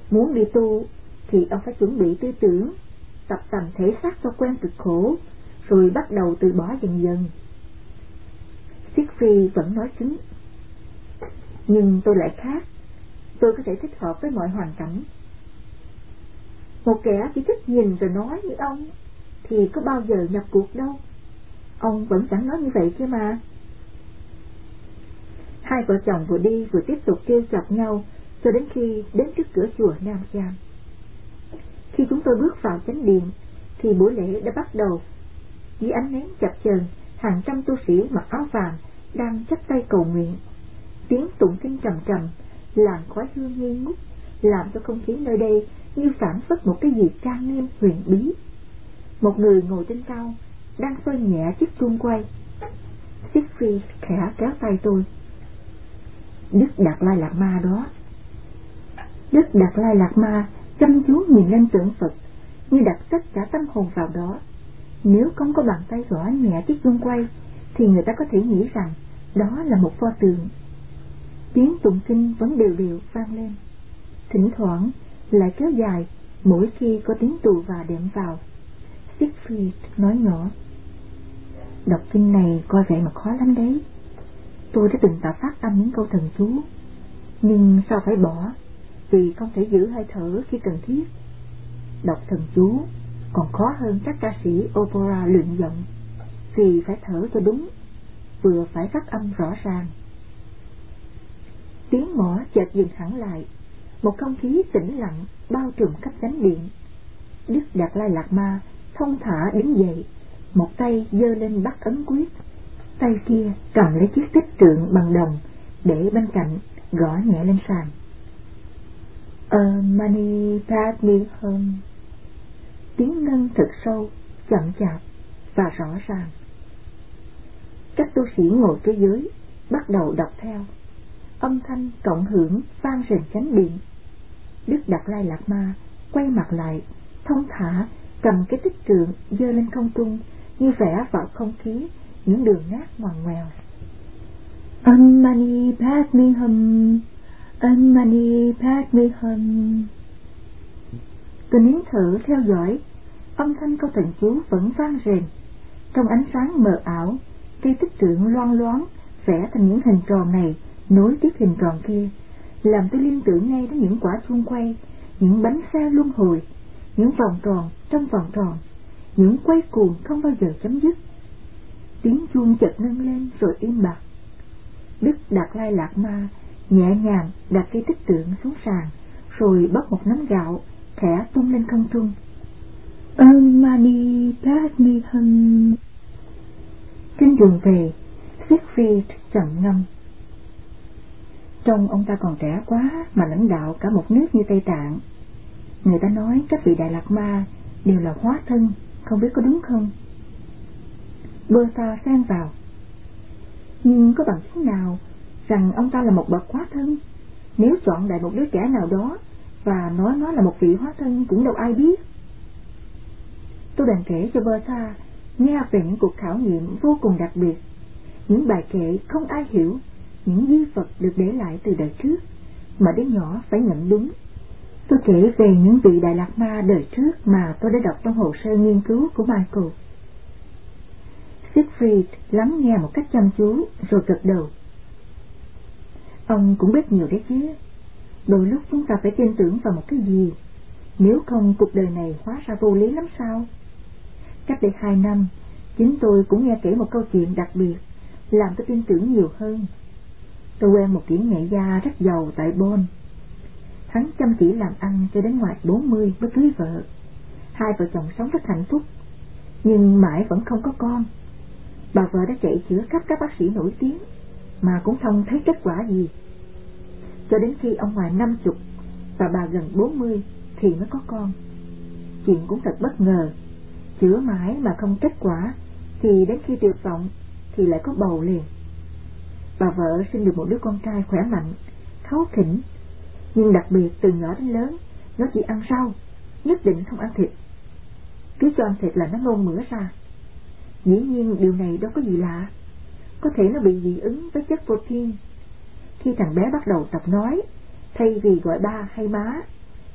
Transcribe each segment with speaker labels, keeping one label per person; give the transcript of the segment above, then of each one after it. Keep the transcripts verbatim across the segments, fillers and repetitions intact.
Speaker 1: Muốn đi tu thì ông phải chuẩn bị tư tưởng, tập tành thể xác cho quen cực khổ, rồi bắt đầu từ bỏ dần dần. Siegfried vẫn nói cứng. Nhưng tôi lại khác, tôi có thể thích hợp với mọi hoàn cảnh. Một kẻ chỉ thích nhìn rồi nói như ông thì có bao giờ nhập cuộc đâu. Ông vẫn chẳng nói như vậy chứ mà. Hai vợ chồng vừa đi vừa tiếp tục trêu chọc nhau cho đến khi đến trước cửa chùa Nam Giang. Khi chúng tôi bước vào chánh điện thì buổi lễ đã bắt đầu. Dưới ánh nến chập chờn, hàng trăm tu sĩ mặc áo vàng đang chắp tay cầu nguyện. Tiếng tụng kinh trầm trầm, làn khói hương nghi ngút, làm cho không khí nơi đây như phảng phất một cái gì trang nghiêm huyền bí. Một người ngồi trên cao đang xoay nhẹ chiếc chuông quay. Siegfried khẽ kéo tay tôi. Đức Đạt Lai Lạt Ma đó. Đức Đạt Lai Lạt Ma chăm chú nhìn lên tượng Phật, như đặt tất cả tâm hồn vào đó. Nếu không có bàn tay gõ nhẹ chiếc chuông quay thì người ta có thể nghĩ rằng đó là một pho tượng. Tiếng tụng kinh vẫn đều đều vang lên, thỉnh thoảng lại kéo dài mỗi khi có tiếng tù và đệm vào. Siegfried nói nhỏ: Đọc kinh này coi vậy mà khó lắm đấy. Tôi đã từng tạo phát âm những câu thần chú, nhưng sao phải bỏ vì không thể giữ hơi thở khi cần thiết. Đọc thần chú còn khó hơn các ca sĩ opera luyện giọng, vì phải thở cho đúng, vừa phải phát âm rõ ràng. Tiếng mõ chợt dừng hẳn lại, một không khí tĩnh lặng bao trùm khắp chánh điện. Đức Đạt Lai Lạt Ma thông thả đứng dậy, một tay giơ lên bắt ấn quyết, tay kia cầm lấy chiếc tích trượng bằng đồng để bên cạnh, gõ nhẹ lên sàn. Om Mani Padme Hum. Tiếng ngân thật sâu, chậm chạp và rõ ràng. Các tu sĩ ngồi phía dưới bắt đầu đọc theo. Âm thanh cộng hưởng vang rền chánh điện. Đức Đạt Lai Lạt Ma quay mặt lại, thông thả cầm cái tích trượng giơ lên không trung, như vẽ vào không khí những đường nét ngoằn ngoèo. Om Mani Padme Hum, Om Mani Padme Hum. Tôi nín thở theo dõi. Âm thanh câu thần chú vẫn vang rền. Trong ánh sáng mờ ảo, cây tích trượng loang loáng vẽ thành những hình tròn này nối tiếp hình tròn kia, làm tôi liên tưởng ngay đến những quả chuông quay, những bánh xe luân hồi, những vòng tròn trong vòng tròn, những quay cuồng không bao giờ chấm dứt. Tiếng chuông chợt nâng lên rồi im bặt. Đức Đạt Lai Lạt Ma nhẹ nhàng đặt cây tích trượng xuống sàn, rồi bóc một nắm gạo khẽ tung lên không trung. Om Mani Padme Hum. Trên đường về, Siegfried trầm ngâm. Trông ông ta còn trẻ quá mà lãnh đạo cả một nước như Tây Tạng. Người ta nói các vị Đại Lạt Ma đều là hóa thân, không biết có đúng không? Bertha xen vào. Nhưng có bằng chứng nào rằng ông ta là một bậc hóa thân? Nếu chọn đại một đứa trẻ nào đó và nói nó là một vị hóa thân cũng đâu ai biết. Tôi đành kể cho Bertha nghe về những cuộc khảo nghiệm vô cùng đặc biệt, những bài kệ không ai hiểu, những di vật được để lại từ đời trước mà đứa nhỏ phải nhận đúng. Tôi kể về những vị Đại Lạt Ma đời trước mà tôi đã đọc trong hồ sơ nghiên cứu của Michael. Siegfried lắng nghe một cách chăm chú rồi gật đầu. Ông cũng biết nhiều đấy chứ. Đôi lúc chúng ta phải tin tưởng vào một cái gì, nếu không cuộc đời này hóa ra vô lý lắm sao? Cách đây hai năm, chính tôi cũng nghe kể một câu chuyện đặc biệt, làm tôi tin tưởng nhiều hơn. Tôi quen một kỹ nghệ gia rất giàu tại Bonn. Hắn chăm chỉ làm ăn cho đến ngoài bốn mươi mới cưới vợ. Hai vợ chồng sống rất hạnh phúc, nhưng mãi vẫn không có con. Bà vợ đã chạy chữa khắp các bác sĩ nổi tiếng mà cũng không thấy kết quả gì. Cho đến khi ông ngoài năm chục và bà gần bốn mươi thì mới có con. Chuyện cũng thật bất ngờ, chữa mãi mà không kết quả, thì đến khi tuyệt vọng thì lại có bầu liền. Bà vợ sinh được một đứa con trai khỏe mạnh, kháu khỉnh, nhưng đặc biệt từ nhỏ đến lớn nó chỉ ăn rau, nhất định không ăn thịt. Cứ cho ăn thịt là nó nôn mửa ra. Dĩ nhiên điều này đâu có gì lạ, có thể nó bị dị ứng với chất protein. Khi thằng bé bắt đầu tập nói, thay vì gọi ba hay má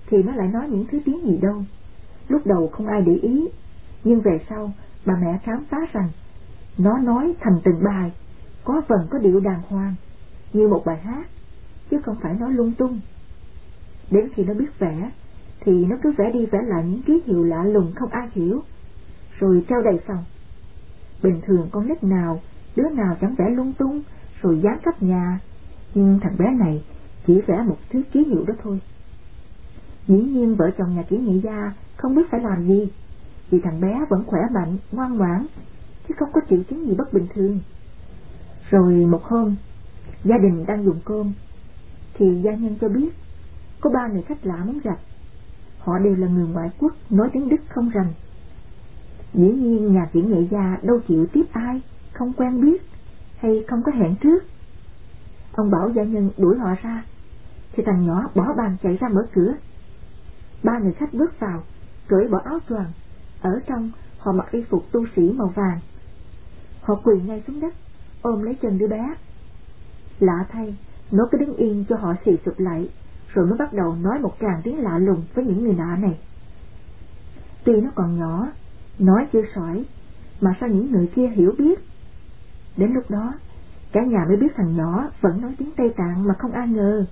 Speaker 1: thì nó lại nói những thứ tiếng gì đâu. Lúc đầu không ai để ý, nhưng về sau bà mẹ khám phá rằng nó nói thành từng bài, có vần có điệu đàng hoàng, như một bài hát, chứ không phải nói lung tung. Đến khi nó biết vẽ, thì nó cứ vẽ đi vẽ lại những ký hiệu lạ lùng không ai hiểu, rồi treo đầy phòng. Bình thường con nít nào, đứa nào chẳng vẽ lung tung, rồi dán khắp nhà, nhưng thằng bé này chỉ vẽ một thứ ký hiệu đó thôi. Dĩ nhiên vợ chồng nhà kỹ nghệ gia không biết phải làm gì, vì thằng bé vẫn khỏe mạnh, ngoan ngoãn, chứ không có triệu chứng gì bất bình thường. Rồi một hôm, gia đình đang dùng cơm, thì gia nhân cho biết có ba người khách lạ muốn gặp. Họ đều là người ngoại quốc, nói tiếng Đức không rành. Dĩ nhiên nhà kỹ nghệ gia đâu chịu tiếp ai không quen biết hay không có hẹn trước. Ông bảo gia nhân đuổi họ ra, thì thằng nhỏ bỏ bàn chạy ra mở cửa. Ba người khách bước vào, cởi bỏ áo choàng, ở trong họ mặc y phục tu sĩ màu vàng. Họ quỳ ngay xuống đất, ôm lấy chân đứa bé. Lạ thay, nó cứ đứng yên cho họ xì sụp lại, rồi mới bắt đầu nói một tràng tiếng lạ lùng với những người lạ này. Tuy nó còn nhỏ, nói chưa sỏi, mà sao những người kia hiểu biết. Đến lúc đó, cả nhà mới biết thằng nhỏ vẫn nói tiếng Tây Tạng mà không ai ngờ.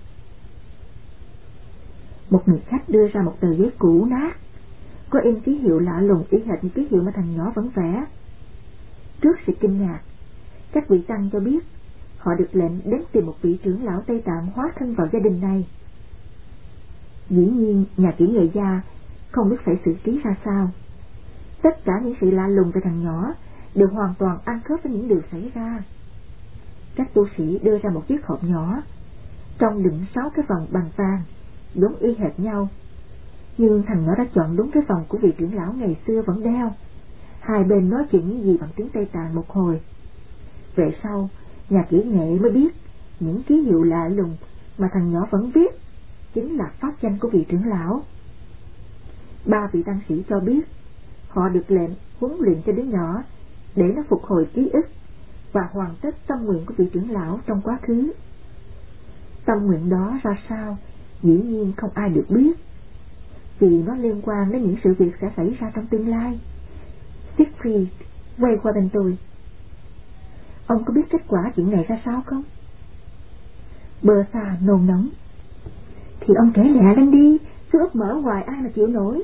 Speaker 1: Một người khách đưa ra một tờ giấy cũ nát, có in ký hiệu lạ lùng y hệt như ký hiệu mà thằng nhỏ vẫn vẽ. Trước sự kinh ngạc, các vị tăng cho biết họ được lệnh đến tìm một vị trưởng lão Tây Tạng hóa thân vào gia đình này. Dĩ nhiên nhà kỹ nghệ gia không biết phải xử trí ra sao. Tất cả những sự lạ lùng về thằng nhỏ đều hoàn toàn ăn khớp với những điều xảy ra. Các tu sĩ đưa ra một chiếc hộp nhỏ, trong đựng sáu cái vòng bằng vàng, giống y hệt nhau. Nhưng thằng nhỏ đã chọn đúng cái vòng của vị trưởng lão ngày xưa vẫn đeo. Hai bên nói chuyện những gì bằng tiếng Tây Tạng một hồi. Về sau, nhà kỹ nghệ mới biết những ký hiệu lạ lùng mà thằng nhỏ vẫn viết chính là pháp danh của vị trưởng lão. Ba vị tăng sĩ cho biết họ được lệnh huấn luyện cho đứa nhỏ để nó phục hồi ký ức và hoàn tất tâm nguyện của vị trưởng lão trong quá khứ. Tâm nguyện đó ra sao dĩ nhiên không ai được biết, vì nó liên quan đến những sự việc sẽ xảy ra trong tương lai. Siegfried quay qua bên tôi. Ông có biết kết quả chuyện này ra sao không? Bơ xa nôn nóng. Thì ông kể lẹ lên đi, cứ úp mở hoài ai mà chịu nổi.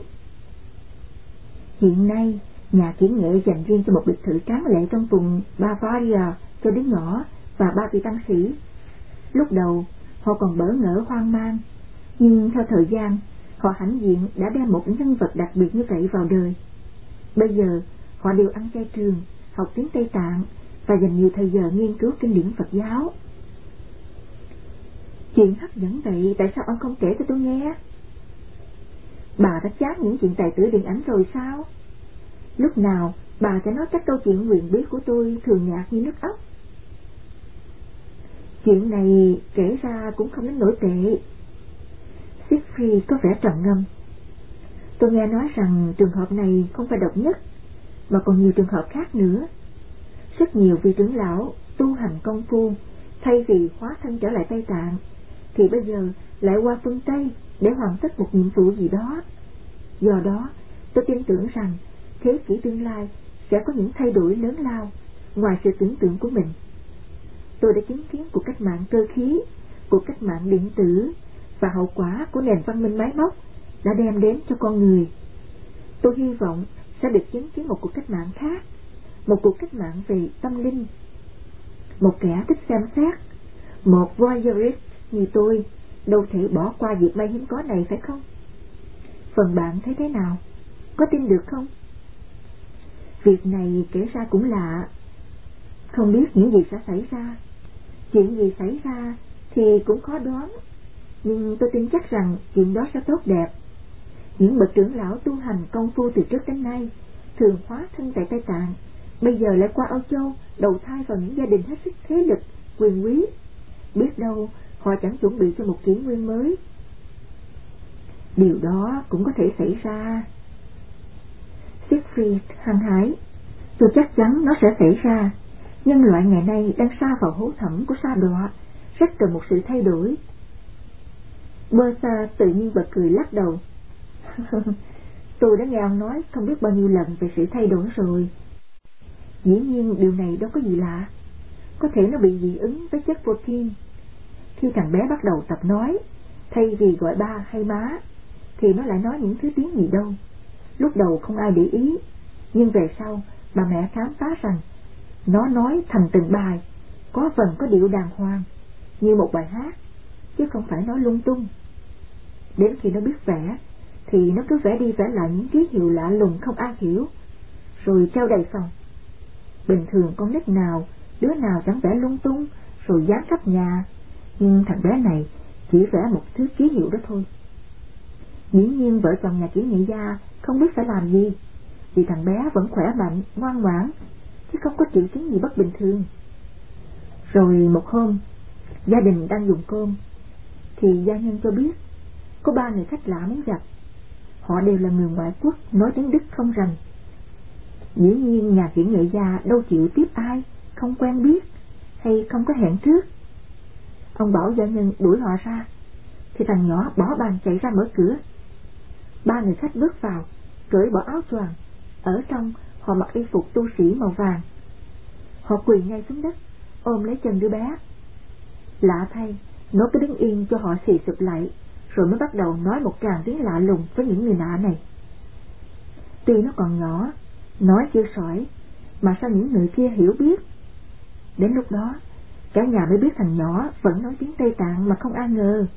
Speaker 1: Hiện nay nhà kỹ nghệ dành riêng cho một biệt thự tráng lệ trong vùng Bavaria cho đứa nhỏ và ba vị tăng sĩ. Lúc đầu họ còn bỡ ngỡ hoang mang, nhưng theo thời gian họ hãnh diện đã đem một nhân vật đặc biệt như vậy vào đời. Bây giờ họ đều ăn chay trường, học tiếng Tây Tạng và dành nhiều thời giờ nghiên cứu kinh điển Phật giáo. Chuyện hấp dẫn vậy, tại sao ông không kể cho tôi nghe? Bà đã chán những chuyện tài tử điện ảnh rồi sao? Lúc nào bà sẽ nói các câu chuyện huyền bí của tôi thường nhạt như nước ốc. Chuyện này kể ra cũng không đến nổi tệ. Siegfried có vẻ trầm ngâm. Tôi nghe nói rằng trường hợp này không phải độc nhất, mà còn nhiều trường hợp khác nữa. Rất nhiều vị trưởng lão tu hành công phu, thay vì hóa thân trở lại Tây Tạng, thì bây giờ lại qua phương Tây để hoàn tất một nhiệm vụ gì đó. Do đó, tôi tin tưởng rằng thế kỷ tương lai sẽ có những thay đổi lớn lao ngoài sự tưởng tượng của mình. Tôi đã chứng kiến cuộc cách mạng cơ khí, cuộc cách mạng điện tử và hậu quả của nền văn minh máy móc đã đem đến cho con người. Tôi hy vọng sẽ được chứng kiến một cuộc cách mạng khác, một cuộc cách mạng về tâm linh. Một kẻ thích xem xét, một voyeurist như tôi đâu thể bỏ qua việc may hiếm có này, phải không? Phần bạn thấy thế nào? Có tin được không? Việc này kể ra cũng lạ. Không biết những gì sẽ xảy ra. Chuyện gì xảy ra thì cũng khó đoán, nhưng tôi tin chắc rằng chuyện đó sẽ tốt đẹp. Những bậc trưởng lão tu hành công phu từ trước đến nay thường hóa thân tại Tây Tạng, bây giờ lại qua Âu Châu đầu thai vào những gia đình hết sức thế lực, quyền quý. Biết đâu họ chẳng chuẩn bị cho một kỷ nguyên mới. Điều đó cũng có thể xảy ra. Siegfried hăng hái. Tôi chắc chắn nó sẽ xảy ra. Nhân loại ngày nay đang sa vào hố thẳm của sa đọa, rất cần một sự thay đổi. Bertha tự nhiên bật cười lắc đầu. Tôi đã nghe ông nói không biết bao nhiêu lần về sự thay đổi rồi. Dĩ nhiên điều này đâu có gì lạ. Có thể nó bị dị ứng với chất protein. Khi thằng bé bắt đầu tập nói, thay vì gọi ba hay má, thì nó lại nói những thứ tiếng gì đâu. Lúc đầu không ai để ý, nhưng về sau bà mẹ khám phá rằng nó nói thành từng bài, có phần có điệu đàng hoàng, như một bài hát, chứ không phải nói lung tung. Đến khi nó biết vẽ, thì nó cứ vẽ đi vẽ lại những ký hiệu lạ lùng không ai hiểu, rồi treo đầy phòng. Bình thường con nít nào, đứa nào chẳng vẽ lung tung, rồi dán khắp nhà, nhưng thằng bé này chỉ vẽ một thứ ký hiệu đó thôi. Dĩ nhiên vợ chồng nhà kỹ nghệ gia không biết phải làm gì, vì thằng bé vẫn khỏe mạnh, ngoan ngoãn, chứ không có triệu chứng gì bất bình thường. Rồi một hôm, gia đình đang dùng cơm, thì gia nhân cho biết có ba người khách lạ muốn gặp. Họ đều là người ngoại quốc, nói tiếng Đức không rành. Dĩ nhiên nhà kỹ nghệ gia đâu chịu tiếp ai không quen biết hay không có hẹn trước. Ông bảo gia nhân đuổi họ ra, thì thằng nhỏ bỏ bàn chạy ra mở cửa. Ba người khách bước vào, cởi bỏ áo choàng, ở trong họ mặc y phục tu sĩ màu vàng. Họ quỳ ngay xuống đất, ôm lấy chân đứa bé. Lạ thay, nó cứ đứng yên cho họ xì sụp lại, rồi mới bắt đầu nói một tràng tiếng lạ lùng với những người lạ này. Tuy nó còn nhỏ, nói chưa sỏi, mà sao những người kia hiểu biết. Đến lúc đó, cả nhà mới biết thằng nhỏ vẫn nói tiếng Tây Tạng mà không ai ngờ.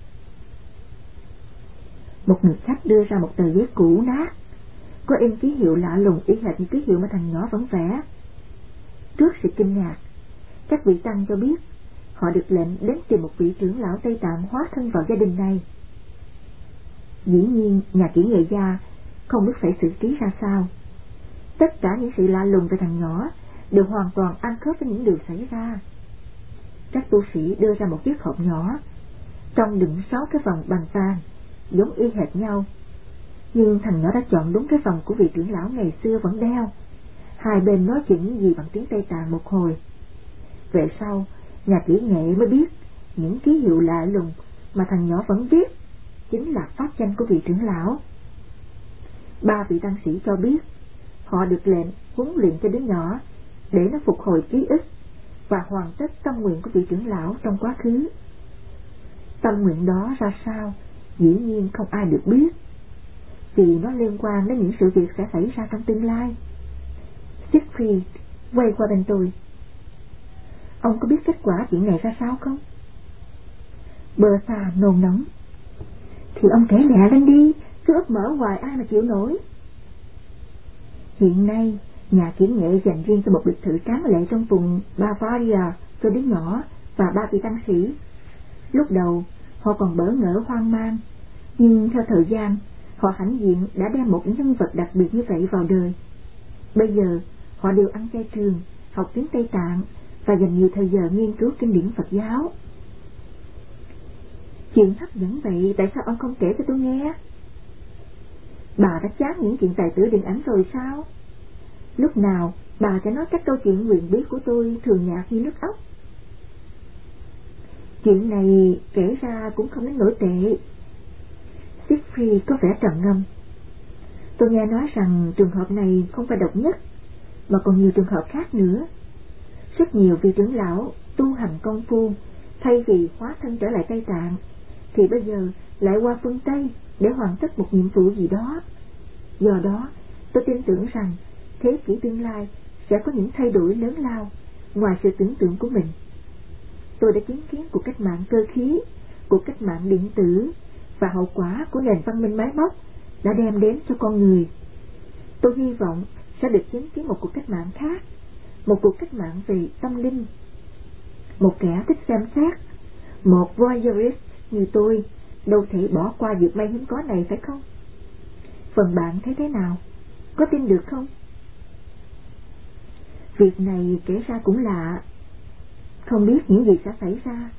Speaker 1: Một người khách đưa ra một tờ giấy cũ nát, có in ký hiệu lạ lùng y hệt như ký hiệu mà thằng nhỏ vẫn vẽ. Trước sự kinh ngạc, các vị tăng cho biết họ được lệnh đến tìm một vị trưởng lão Tây Tạng hóa thân vào gia đình này. Dĩ nhiên nhà kỹ nghệ gia không biết phải xử trí ra sao. Tất cả những sự lạ lùng về thằng nhỏ đều hoàn toàn ăn khớp với những điều xảy ra. Các tu sĩ đưa ra một chiếc hộp nhỏ, trong đựng sáu cái vòng bằng vàng giống y hệt nhau, nhưng thằng nhỏ đã chọn đúng cái vòng của vị trưởng lão ngày xưa vẫn đeo. Hai bên nói chuyện những gì bằng tiếng Tây Tạng một hồi. Về sau, nhà kỹ nghệ mới biết những ký hiệu lạ lùng mà thằng nhỏ vẫn viết chính là pháp danh của vị trưởng lão. Ba vị tăng sĩ cho biết họ được lệnh huấn luyện cho đứa nhỏ để nó phục hồi ký ức và hoàn tất tâm nguyện của vị trưởng lão trong quá khứ. Tâm nguyện đó ra sao dĩ nhiên không ai được biết, vì nó liên quan đến những sự việc sẽ xảy ra trong tương lai. Siegfried quay qua bên tôi. Ông có biết kết quả chuyện này ra sao không? Bertha nôn nóng. Thì ông kể lẹ lên đi, cứ ấp mở hoài ai mà chịu nổi. Hiện nay, nhà kiểm nghệ dành riêng cho một biệt thự tráng lệ trong vùng Bavaria cho đứa nhỏ và ba vị tăng sĩ. Lúc đầu, họ còn bỡ ngỡ hoang mang, nhưng theo thời gian, họ hãnh diện đã đem một nhân vật đặc biệt như vậy vào đời. Bây giờ, họ đều ăn chay trường, học tiếng Tây Tạng và dành nhiều thời giờ nghiên cứu kinh điển Phật giáo. Chuyện hấp dẫn vậy, tại sao ông không kể cho tôi nghe? Bà đã chán những chuyện tài tử điện ảnh rồi sao? Lúc nào bà sẽ nói các câu chuyện huyền bí của tôi thường nhạt như nước ốc. Chuyện này kể ra cũng không đến nổi tệ. Siegfried có vẻ trầm ngâm. Tôi nghe nói rằng trường hợp này không phải độc nhất, mà còn nhiều trường hợp khác nữa. Rất nhiều vị trưởng lão tu hành công phu, thay vì hóa thân trở lại Tây Tạng, thì bây giờ lại qua phương Tây để hoàn tất một nhiệm vụ gì đó. Do đó, tôi tin tưởng rằng thế kỷ tương lai sẽ có những thay đổi lớn lao ngoài sự tưởng tượng của mình. Tôi đã chứng kiến cuộc cách mạng cơ khí, cuộc cách mạng điện tử và hậu quả của nền văn minh máy móc đã đem đến cho con người. Tôi hy vọng sẽ được chứng kiến một cuộc cách mạng khác, một cuộc cách mạng về tâm linh. Một kẻ thích xem xét, một voyeurist như tôi đâu thể bỏ qua việc may hiếm có này, phải không? Phần bạn thấy thế nào? Có tin được không? Việc này kể ra cũng lạ, không biết những gì sẽ xảy ra.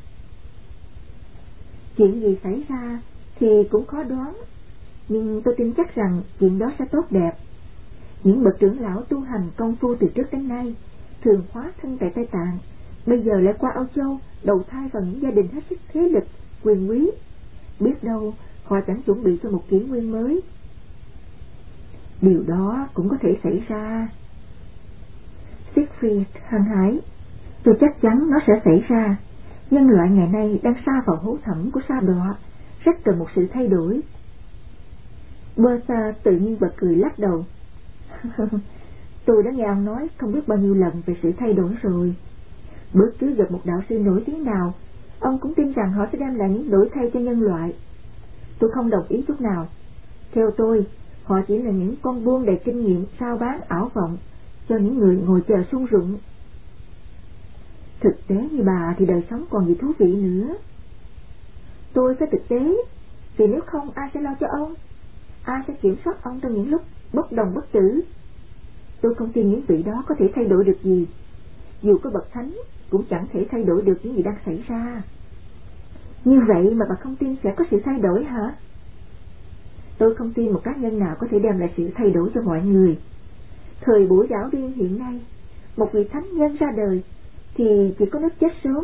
Speaker 1: Chuyện gì xảy ra thì cũng khó đoán, nhưng tôi tin chắc rằng chuyện đó sẽ tốt đẹp. Những bậc trưởng lão tu hành công phu từ trước đến nay thường hóa thân tại Tây Tạng, bây giờ lại qua Âu Châu đầu thai vào những gia đình hết sức thế lực, quyền quý. biết đâu họ chẳng chuẩn bị cho một kỷ nguyên mới. Điều đó cũng có thể xảy ra. Siegfried hăng hái. Tôi chắc chắn nó sẽ xảy ra. Nhân loại ngày nay đang sa vào hố thẳm của sa đọa, rất cần một sự thay đổi. Bertha tự nhiên bật cười lắc đầu. Tôi đã nghe ông nói không biết bao nhiêu lần về sự thay đổi rồi. Bất cứ gặp một đạo sư nổi tiếng nào, ông cũng tin rằng họ sẽ đem lại những đổi thay cho nhân loại. Tôi không đồng ý chút nào. Theo tôi, họ chỉ là những con buôn đầy kinh nghiệm rao bán ảo vọng cho những người ngồi chờ sung rụng. Thực tế như bà thì đời sống còn gì thú vị nữa. Tôi phải thực tế, vì nếu không ai sẽ lo cho ông, ai sẽ kiểm soát ông trong những lúc bất đồng bất tử. Tôi không tin những vị đó có thể thay đổi được gì. Dù có bậc thánh cũng chẳng thể thay đổi được những gì đang xảy ra. Như vậy mà bà không tin sẽ có sự thay đổi hả? Tôi không tin một cá nhân nào có thể đem lại sự thay đổi cho mọi người. Thời buổi đảo điên hiện nay, một vị thánh nhân ra đời thì chỉ có nước chết sớm.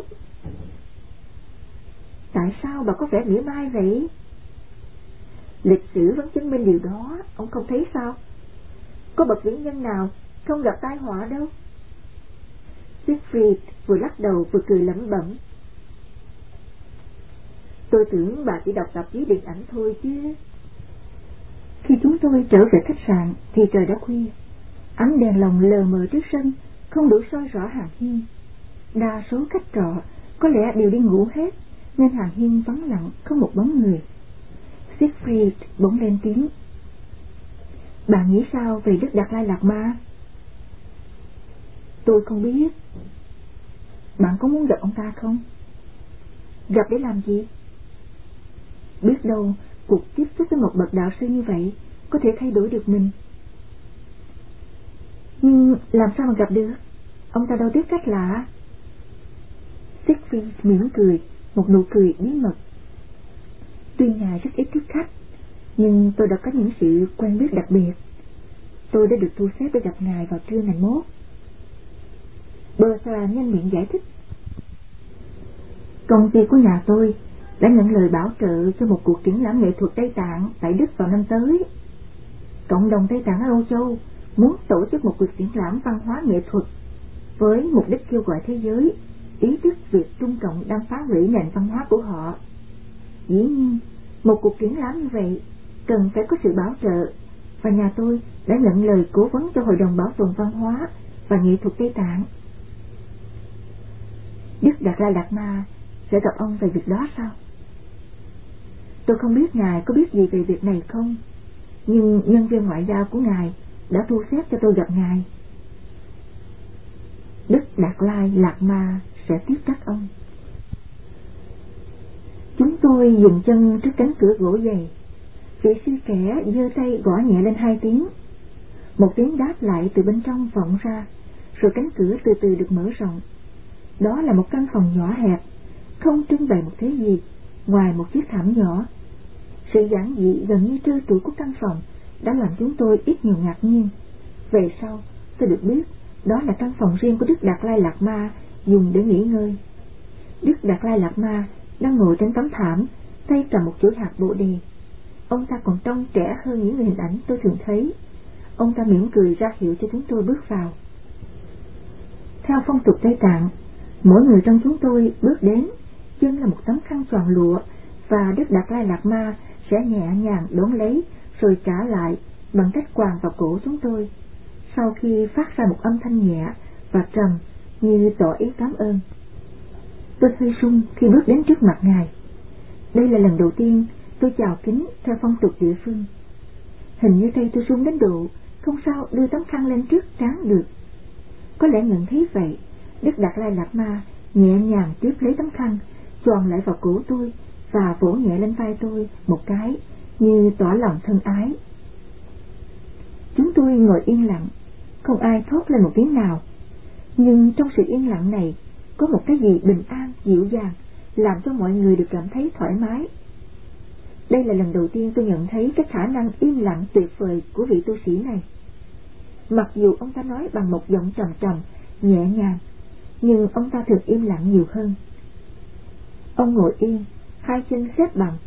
Speaker 1: Tại sao bà có vẻ mỉa mai vậy? Lịch sử vẫn chứng minh điều đó, ông không thấy sao? Có bậc vĩ nhân nào không gặp tai họa đâu. Siegfried vừa lắc đầu vừa cười lẩm bẩm. Tôi tưởng bà chỉ đọc tạp chí điện ảnh thôi chứ. Khi chúng tôi trở về khách sạn thì trời đã khuya. Ánh đèn lồng lờ mờ trước sân không đủ soi rõ hàng hiên. Đa số khách trọ có lẽ đều đi ngủ hết, nên hàng hiên vắng lặng không một bóng người. Siegfried bỗng lên tiếng. Bạn nghĩ sao về Đức Đạt Lai Lạt Ma? Tôi không biết. Bạn có muốn gặp ông ta không? Gặp để làm gì? Biết đâu cuộc tiếp xúc với một bậc đạo sư như vậy có thể thay đổi được mình. Nhưng làm sao mà gặp được? Ông ta đâu biết cách lạ. Siegfried mỉm cười, một nụ cười bí mật. Tuy ngài rất ít tiếp khách, nhưng tôi đã có những sự quen biết đặc biệt. Tôi đã được thu xếp để gặp ngài vào trưa ngày mốt. Bertha nhanh miệng giải thích. Công ty của nhà tôi đã nhận lời bảo trợ cho một cuộc triển lãm nghệ thuật Tây Tạng tại Đức vào năm tới. Cộng đồng Tây Tạng ở Âu Châu muốn tổ chức một cuộc triển lãm văn hóa nghệ thuật với mục đích kêu gọi thế giới ý thức việc Trung Cộng đang phá hủy nền văn hóa của họ. Dĩ nhiên, một cuộc triển lãm như vậy cần phải có sự bảo trợ, và nhà tôi đã nhận lời cố vấn cho Hội đồng Bảo tồn Văn hóa và Nghệ thuật Tây Tạng. Đức Đạt Lai Lạt Ma sẽ gặp ông về việc đó sao? Tôi không biết ngài có biết gì về việc này không, nhưng nhân viên ngoại giao của ngài đã thu xếp cho tôi gặp ngài. Đức Đạt Lai Lạt Ma sẽ tiếp đãi ông. Chúng tôi dừng chân trước cánh cửa gỗ dày. Vị sư trẻ giơ tay gõ nhẹ lên hai tiếng. Một tiếng đáp lại từ bên trong vọng ra, rồi cánh cửa từ từ được mở rộng. Đó là một căn phòng nhỏ hẹp, không trưng bày một thứ gì ngoài một chiếc thảm nhỏ. Sự giản dị gần như trơ trụi của căn phòng đã làm chúng tôi ít nhiều ngạc nhiên. Về sau tôi được biết đó là căn phòng riêng của Đức Đạt Lai Lạt Ma dùng để nghỉ ngơi. Đức Đạt Lai Lạt Ma đang ngồi trên tấm thảm, tay cầm một chuỗi hạt bồ đề. Ông ta còn trông trẻ hơn những hình ảnh tôi thường thấy. Ông ta mỉm cười ra hiệu cho chúng tôi bước vào. Theo phong tục Tây Tạng, mỗi người trong chúng tôi bước đến chân là một tấm khăn choàng lụa, và Đức Đạt Lai Lạt Ma sẽ nhẹ nhàng đón lấy rồi trả lại bằng cách quàng vào cổ chúng tôi, sau khi phát ra một âm thanh nhẹ và trầm như tỏ ý cảm ơn. Tôi hơi run khi bước đến trước mặt ngài. Đây là lần đầu tiên tôi chào kính theo phong tục địa phương. Hình như tay tôi run đến độ không sao đưa tấm khăn lên trước trán được. Có lẽ nhận thấy vậy, Đức Đạt Lai Lạt Ma nhẹ nhàng tiếp lấy tấm khăn, choàng lại vào cổ tôi và vỗ nhẹ lên vai tôi một cái như tỏ lòng thân ái. Chúng tôi ngồi yên lặng, không ai thốt lên một tiếng nào. Nhưng trong sự yên lặng này có một cái gì bình an, dịu dàng, làm cho mọi người được cảm thấy thoải mái. Đây là lần đầu tiên tôi nhận thấy cái khả năng im lặng tuyệt vời của vị tu sĩ này. Mặc dù ông ta nói bằng một giọng trầm trầm, nhẹ nhàng, nhưng ông ta thường im lặng nhiều hơn. Ông ngồi yên, hai chân xếp bằng,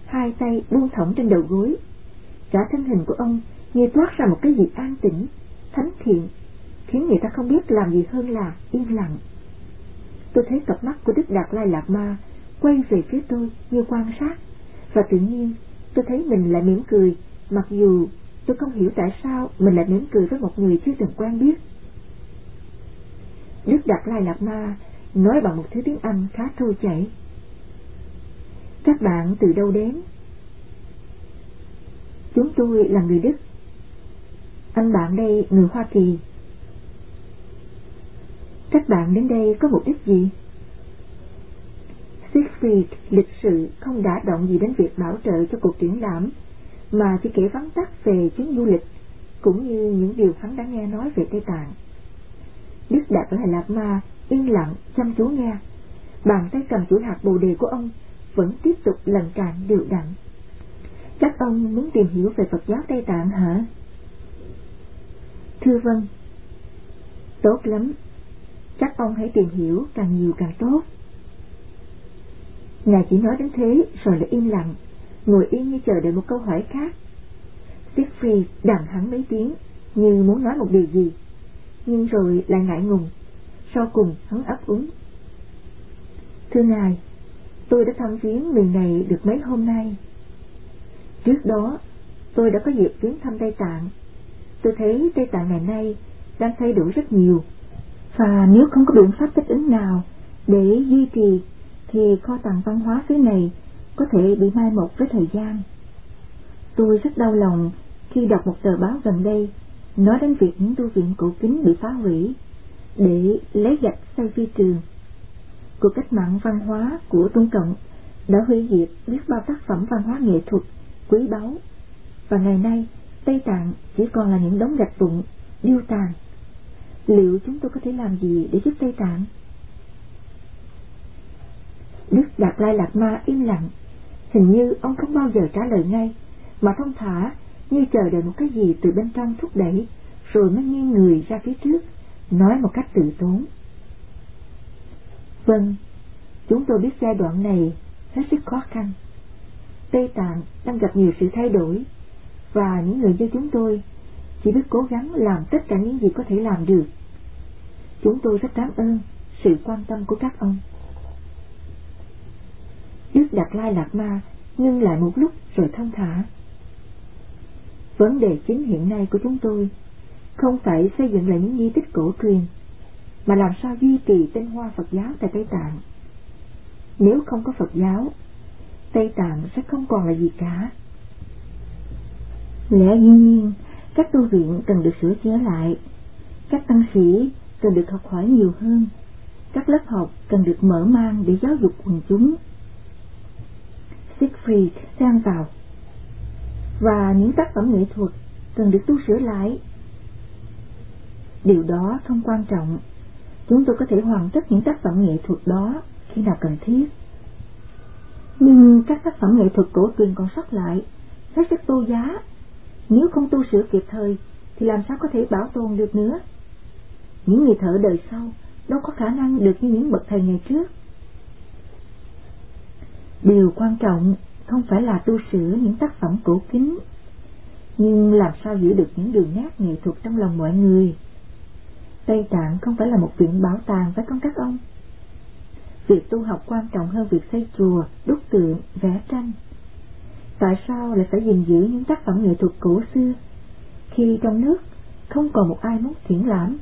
Speaker 1: hai tay buông thõng trên đầu gối. Cả thân hình của ông như toát ra một cái gì an tĩnh, thánh thiện, khiến người ta không biết làm gì hơn là yên lặng. Tôi thấy cặp mắt của Đức Đạt Lai Lạt Ma quay về phía tôi như quan sát, và tự nhiên tôi thấy mình lại mỉm cười, mặc dù tôi không hiểu tại sao mình lại mỉm cười với một người chưa từng quen biết. Đức Đạt Lai Lạt Ma nói bằng một thứ tiếng Anh khá trôi chảy. Các bạn từ đâu đến? Chúng tôi là người Đức. Anh bạn đây người Hoa Kỳ. Các bạn đến đây có mục đích gì? Siegfried lịch sự không đả động gì đến việc bảo trợ cho cuộc triển lãm, mà chỉ kể vắn tắt về chuyến du lịch cũng như những điều hắn đã nghe nói về Tây Tạng. Đức Đạt Lai Lạt Ma yên lặng chăm chú nghe. Bàn tay cầm chuỗi hạt bồ đề của ông vẫn tiếp tục lần càng đều đặn. Các ông muốn tìm hiểu về Phật giáo Tây Tạng hả? Thưa vâng. Tốt lắm. Các ông hãy tìm hiểu càng nhiều càng tốt. Ngài chỉ nói đến thế rồi lại im lặng, ngồi yên như chờ đợi một câu hỏi khác. Siegfried đàm hắn mấy tiếng như muốn nói một điều gì, nhưng rồi lại ngại ngùng. Sau cùng hắn ấp úng. Thưa ngài, tôi đã thăm viếng miền này được mấy hôm nay. Trước đó tôi đã có dịp viếng thăm Tây Tạng. Tôi thấy Tây Tạng ngày nay đang thay đổi rất nhiều, và nếu không có biện pháp thích ứng nào để duy trì thì kho tàng văn hóa xứ này có thể bị mai một với thời gian. Tôi rất đau lòng khi đọc một tờ báo gần đây nói đến việc những tu viện cổ kính bị phá hủy để lấy gạch xây phi trường. Cuộc cách mạng văn hóa của Trung Cộng đã hủy diệt biết bao tác phẩm văn hóa nghệ thuật quý báu, và ngày nay Tây Tạng chỉ còn là những đống gạch vụn điêu tàn. Liệu chúng tôi có thể làm gì để giúp Tây Tạng? Đức Đạt Lai Lạt Ma im lặng. Hình như ông không bao giờ trả lời ngay, mà thong thả như chờ đợi một cái gì từ bên trong thúc đẩy, rồi mới nghiêng người ra phía trước, nói một cách từ tốn. Vâng, chúng tôi biết giai đoạn này hết sức khó khăn. Tây Tạng đang gặp nhiều sự thay đổi, và những người như chúng tôi chỉ biết cố gắng làm tất cả những gì có thể làm được. Chúng tôi rất cảm ơn sự quan tâm của các ông. Đức Đạt Lai Lạt Ma ngưng lại một lúc rồi thong thả. Vấn đề chính hiện nay của chúng tôi không phải xây dựng lại những di tích cổ truyền, mà làm sao duy trì tinh hoa Phật giáo tại Tây Tạng. Nếu không có Phật giáo, Tây Tạng sẽ không còn là gì cả. Lẽ dĩ nhiên, các tu viện cần được sửa chữa lại, các tăng sĩ cần được học hỏi nhiều hơn, các lớp học cần được mở mang để giáo dục quần chúng. Siegfried xen vào. Và những tác phẩm nghệ thuật cần được tu sửa lại. Điều đó không quan trọng. Chúng tôi có thể hoàn tất những tác phẩm nghệ thuật đó khi nào cần thiết. Nhưng các tác phẩm nghệ thuật cổ truyền còn sót lại hết sức vô giá. Nếu không tu sửa kịp thời thì làm sao có thể bảo tồn được nữa. Những người thợ đời sau đâu có khả năng được như những bậc thầy ngày trước. Điều quan trọng không phải là tu sửa những tác phẩm cổ kính, nhưng làm sao giữ được những đường nét nghệ thuật trong lòng mọi người. Tây Tạng không phải là một viện bảo tàng, phải không các ông? Việc tu học quan trọng hơn việc xây chùa, đúc tượng, vẽ tranh. Tại sao lại phải gìn giữ những tác phẩm nghệ thuật cổ xưa khi trong nước không còn một ai muốn triển lãm?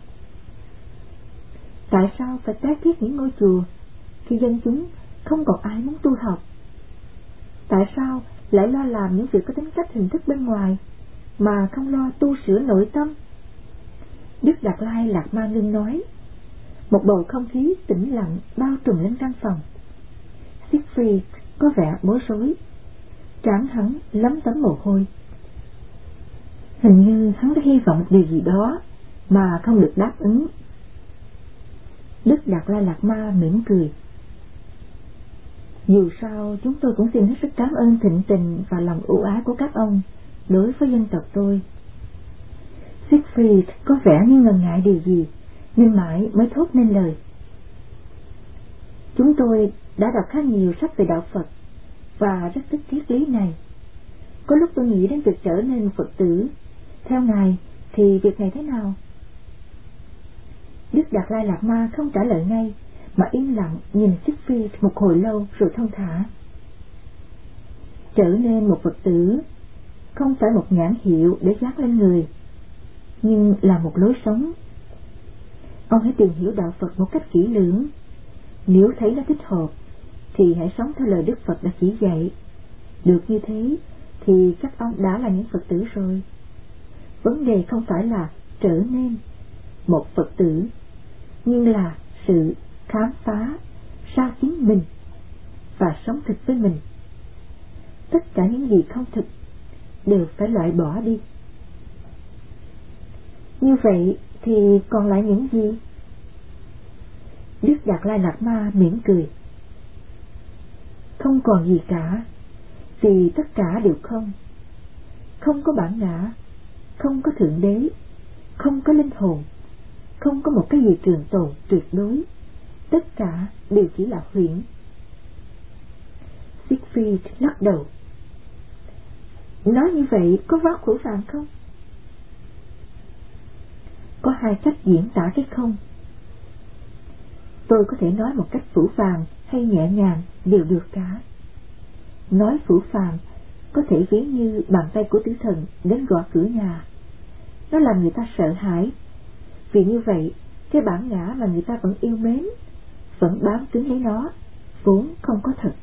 Speaker 1: Tại sao phải tái thiết những ngôi chùa khi dân chúng không còn ai muốn tu học? Tại sao lại lo làm những việc có tính cách hình thức bên ngoài mà không lo tu sửa nội tâm? Đức Đạt Lai Lạt Ma ngưng nói. Một bầu không khí tĩnh lặng bao trùm lên căn phòng. Siegfried có vẻ bối rối, trán hắn lấm tấm mồ hôi. Hình như hắn đã hy vọng điều gì đó mà không được đáp ứng. Đức Đạt Lai Lạt Ma mỉm cười. Dù sao chúng tôi cũng xin hết sức cảm ơn thịnh tình và lòng ưu ái của các ông đối với dân tộc tôi. Siegfried có vẻ như ngần ngại điều gì nên mãi mới thốt nên lời. Chúng tôi đã đọc khá nhiều sách về đạo Phật, và rất thích triết lý này. Có lúc tôi nghĩ đến việc trở nên một Phật tử. Theo Ngài thì việc này thế nào? Đức Đạt Lai Lạt Ma không trả lời ngay, mà im lặng nhìn Siegfried một hồi lâu rồi thong thả. Trở nên một Phật tử không phải một nhãn hiệu để dán lên người, nhưng là một lối sống. Ông hãy tìm hiểu đạo Phật một cách kỹ lưỡng. Nếu thấy nó thích hợp thì hãy sống theo lời Đức Phật đã chỉ dạy. Được như thế thì các ông đã là những Phật tử rồi. Vấn đề không phải là trở nên một Phật tử, nhưng là sự khám phá ra chính mình và sống thực với mình. Tất cả những gì không thực đều phải loại bỏ đi. Như vậy thì còn lại những gì? Đức Đạt Lai Lạt Ma mỉm cười. Không còn gì cả, vì tất cả đều không. Không có bản ngã, không có thượng đế, không có linh hồn, không có một cái gì trường tồn tuyệt đối. Tất cả đều chỉ là huyễn. Siegfried lắc đầu. Nói như vậy có quá khổ phàm không? Có hai cách diễn tả cái không. Tôi có thể nói một cách phũ phàng hay nhẹ nhàng đều được cả. Nói phũ phàng có thể ví như bàn tay của tử thần đến gõ cửa nhà. Nó làm người ta sợ hãi. Vì như vậy, cái bản ngã mà người ta vẫn yêu mến, vẫn bám cứng lấy nó, vốn không có thật.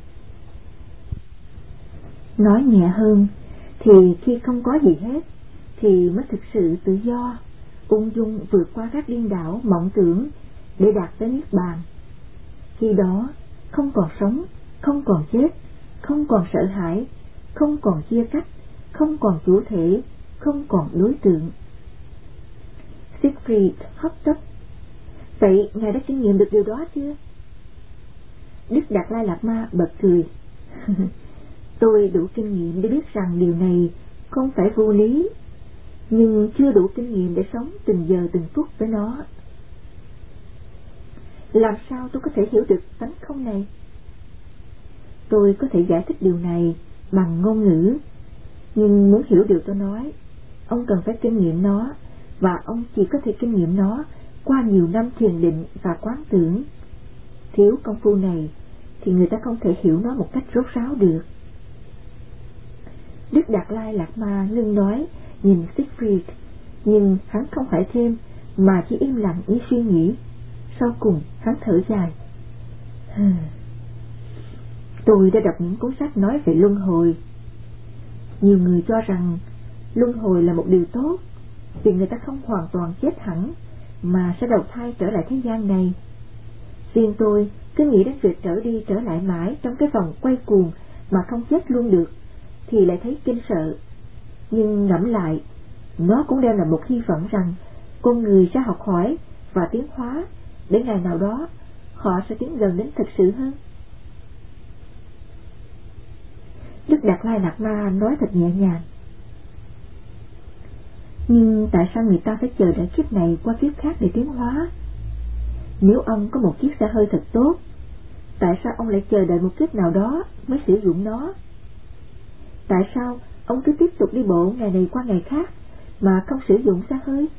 Speaker 1: Nói nhẹ hơn, thì khi không có gì hết, thì mới thực sự tự do, ung dung vượt qua các điên đảo mộng tưởng để đạt tới niết bàn. Khi đó, không còn sống, không còn chết, không còn sợ hãi, không còn chia cách, không còn chủ thể, không còn đối tượng. Siegfried hấp tấp. Vậy Ngài đã kinh nghiệm được điều đó chưa? Đức Đạt Lai Lạt Ma bật cười. Tôi đủ kinh nghiệm để biết rằng điều này không phải vô lý, nhưng chưa đủ kinh nghiệm để sống từng giờ từng phút với nó. Làm sao tôi có thể hiểu được tánh không này? Tôi có thể giải thích điều này bằng ngôn ngữ, nhưng muốn hiểu điều tôi nói, ông cần phải kinh nghiệm nó, và ông chỉ có thể kinh nghiệm nó qua nhiều năm thiền định và quán tưởng. Thiếu công phu này thì người ta không thể hiểu nó một cách rốt ráo được. Đức Đạt Lai Lạt Ma ngưng nói, nhìn Siegfried, nhưng hắn không hỏi thêm, mà chỉ im lặng ý suy nghĩ. Sau cùng hắn thở dài. Tôi đã đọc những cuốn sách nói về luân hồi. Nhiều người cho rằng luân hồi là một điều tốt, vì người ta không hoàn toàn chết hẳn, mà sẽ đầu thai trở lại thế gian này. Riêng tôi cứ nghĩ đến việc trở đi trở lại mãi trong cái vòng quay cuồng mà không chết luôn được, thì lại thấy kinh sợ. Nhưng ngẫm lại, nó cũng đem là một hy vọng rằng con người sẽ học hỏi và tiến hóa, để ngày nào đó họ sẽ tiến gần đến thực sự hơn. Đức Đạt Lai Lạt Ma nói thật nhẹ nhàng. Nhưng tại sao người ta phải chờ đợi kiếp này qua kiếp khác để tiến hóa? Nếu ông có một chiếc xe hơi thật tốt, tại sao ông lại chờ đợi một kiếp nào đó mới sử dụng nó? Tại sao ông cứ tiếp tục đi bộ ngày này qua ngày khác mà không sử dụng xe hơi?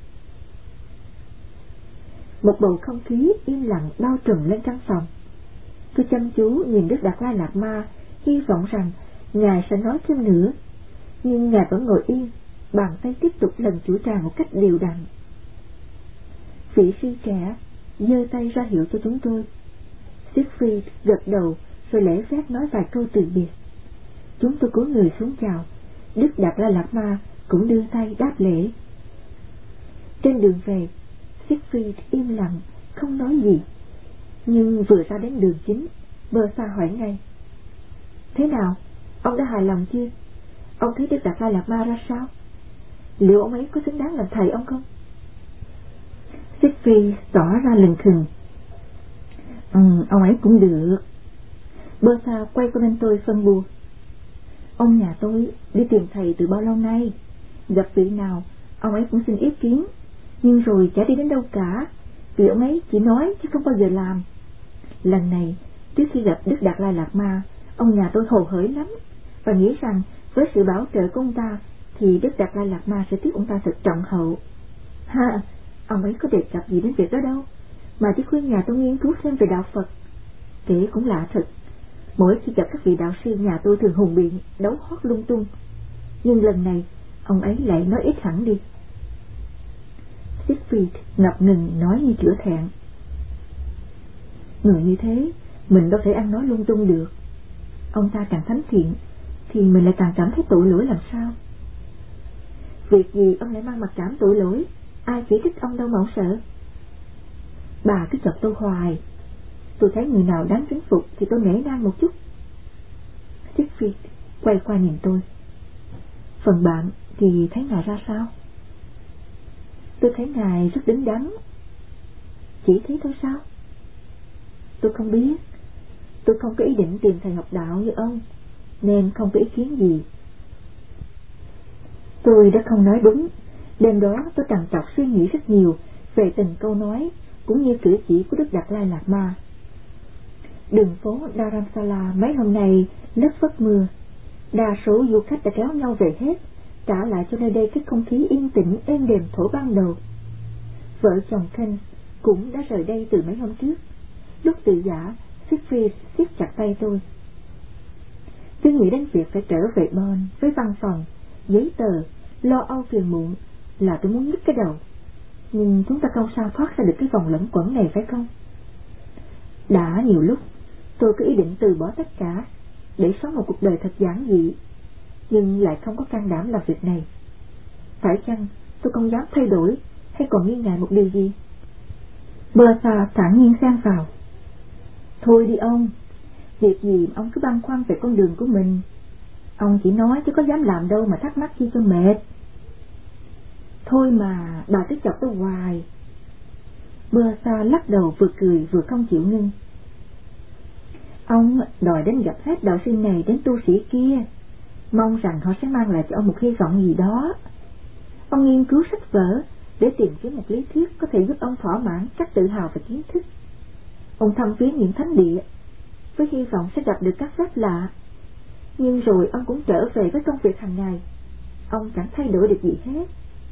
Speaker 1: Một bầu không khí im lặng bao trùm lên căn phòng. Tôi chăm chú nhìn Đức Đạt Lai Lạt Ma, hy vọng rằng Ngài sẽ nói thêm nữa, nhưng Ngài vẫn ngồi yên, bàn tay tiếp tục lần chủ trà một cách đều đặn. Vị sư trẻ giơ tay ra hiệu cho chúng tôi. Siegfried gật đầu rồi lễ phép nói vài câu từ biệt. Chúng tôi cúi người xuống chào. Đức Đạt Lai Lạt Ma cũng đưa tay đáp lễ. Trên đường về, Siegfried im lặng không nói gì, nhưng vừa ra đến đường chính, Bơ Sa hỏi ngay: Thế nào, ông đã hài lòng chưa? Ông thấy Đức Đạt Lai Lạt Ma ra sao? Liệu ông ấy có xứng đáng làm thầy ông không? Siegfried tỏ ra lừng khừng. Ừ, ông ấy cũng được. Bơ Sa quay qua bên tôi phân bua. Ông nhà tôi đi tìm thầy từ bao lâu nay, gặp vị nào ông ấy cũng xin ý kiến, nhưng rồi chả đi đến đâu cả, vì ông ấy chỉ nói chứ không bao giờ làm. Lần này, trước khi gặp Đức Đạt Lai Lạt Ma, Ông nhà tôi hồ hởi lắm và nghĩ rằng với sự bảo trợ của ông ta thì Đức Đạt Lai Lạt Ma sẽ tiếp ông ta thật trọng hậu. Ha, ông ấy có đề cập gì đến việc đó đâu, mà chỉ khuyên nhà tôi nghiên cứu thêm về đạo Phật. Kể cũng lạ thật, mỗi khi gặp các vị đạo sư nhà tôi thường hùng biện đấu hót lung tung, nhưng lần này ông ấy lại nói ít hẳn đi. Siegfried ngập ngừng nói như chữa thẹn. Người như thế mình đâu thể ăn nói lung tung được. Ông ta càng thánh thiện thì mình lại càng cảm thấy tội lỗi làm sao. Việc gì ông lại mang mặc cảm tội lỗi, ai chỉ trích ông đâu mà ông sợ. Bà cứ chọc tôi hoài, tôi thấy người nào đáng kính phục thì tôi nể nang một chút. Siegfried quay qua nhìn tôi. Phần bạn thì thấy ngài ra sao? Tôi thấy ngài rất đứng đắn. Chỉ thế thôi sao? Tôi không biết. Tôi không có ý định tìm thầy học đạo như ông, nên không có ý kiến gì. Tôi đã không nói đúng. Đêm đó tôi trằn trọc suy nghĩ rất nhiều về từng câu nói cũng như cử chỉ của Đức Đạt Lai Lạt Ma. Đường phố Dharamsala mấy hôm nay lất phất mưa. Đa số du khách đã kéo nhau về hết, trả lại cho nơi đây cái không khí yên tĩnh êm đềm thổ ban đầu. Vợ chồng Ken cũng đã rời đây từ mấy hôm trước. Lúc tự giả, Siegfried siết chặt tay tôi. Tôi nghĩ đến việc phải trở về Bonn với văn phòng, giấy tờ, lo âu phiền muộn là tôi muốn nhức cái đầu. Nhưng chúng ta không sao thoát ra được cái vòng lẫn quẩn này, phải không? Đã nhiều lúc tôi có ý định từ bỏ tất cả để sống một cuộc đời thật giản dị, nhưng lại không có can đảm làm việc này. Phải chăng tôi không dám thay đổi hay còn nghi ngại một điều gì? Bertha thản nhiên xen vào. Thôi đi ông, việc gì ông cứ băn khoăn về con đường của mình. Ông chỉ nói chứ có dám làm đâu mà thắc mắc chi cho mệt. Thôi mà, bà cứ chọc tôi hoài. Bertha lắc đầu vừa cười vừa không chịu ngưng. Ông đòi đến gặp hết đạo sư này đến tu sĩ kia, mong rằng họ sẽ mang lại cho ông một hy vọng gì đó. Ông nghiên cứu sách vở để tìm kiếm một lý thuyết có thể giúp ông thỏa mãn các tự hào và kiến thức. Ông thăm viếng những thánh địa với hy vọng sẽ gặp được các phép lạ, nhưng rồi ông cũng trở về với công việc hàng ngày. Ông chẳng thay đổi được gì hết.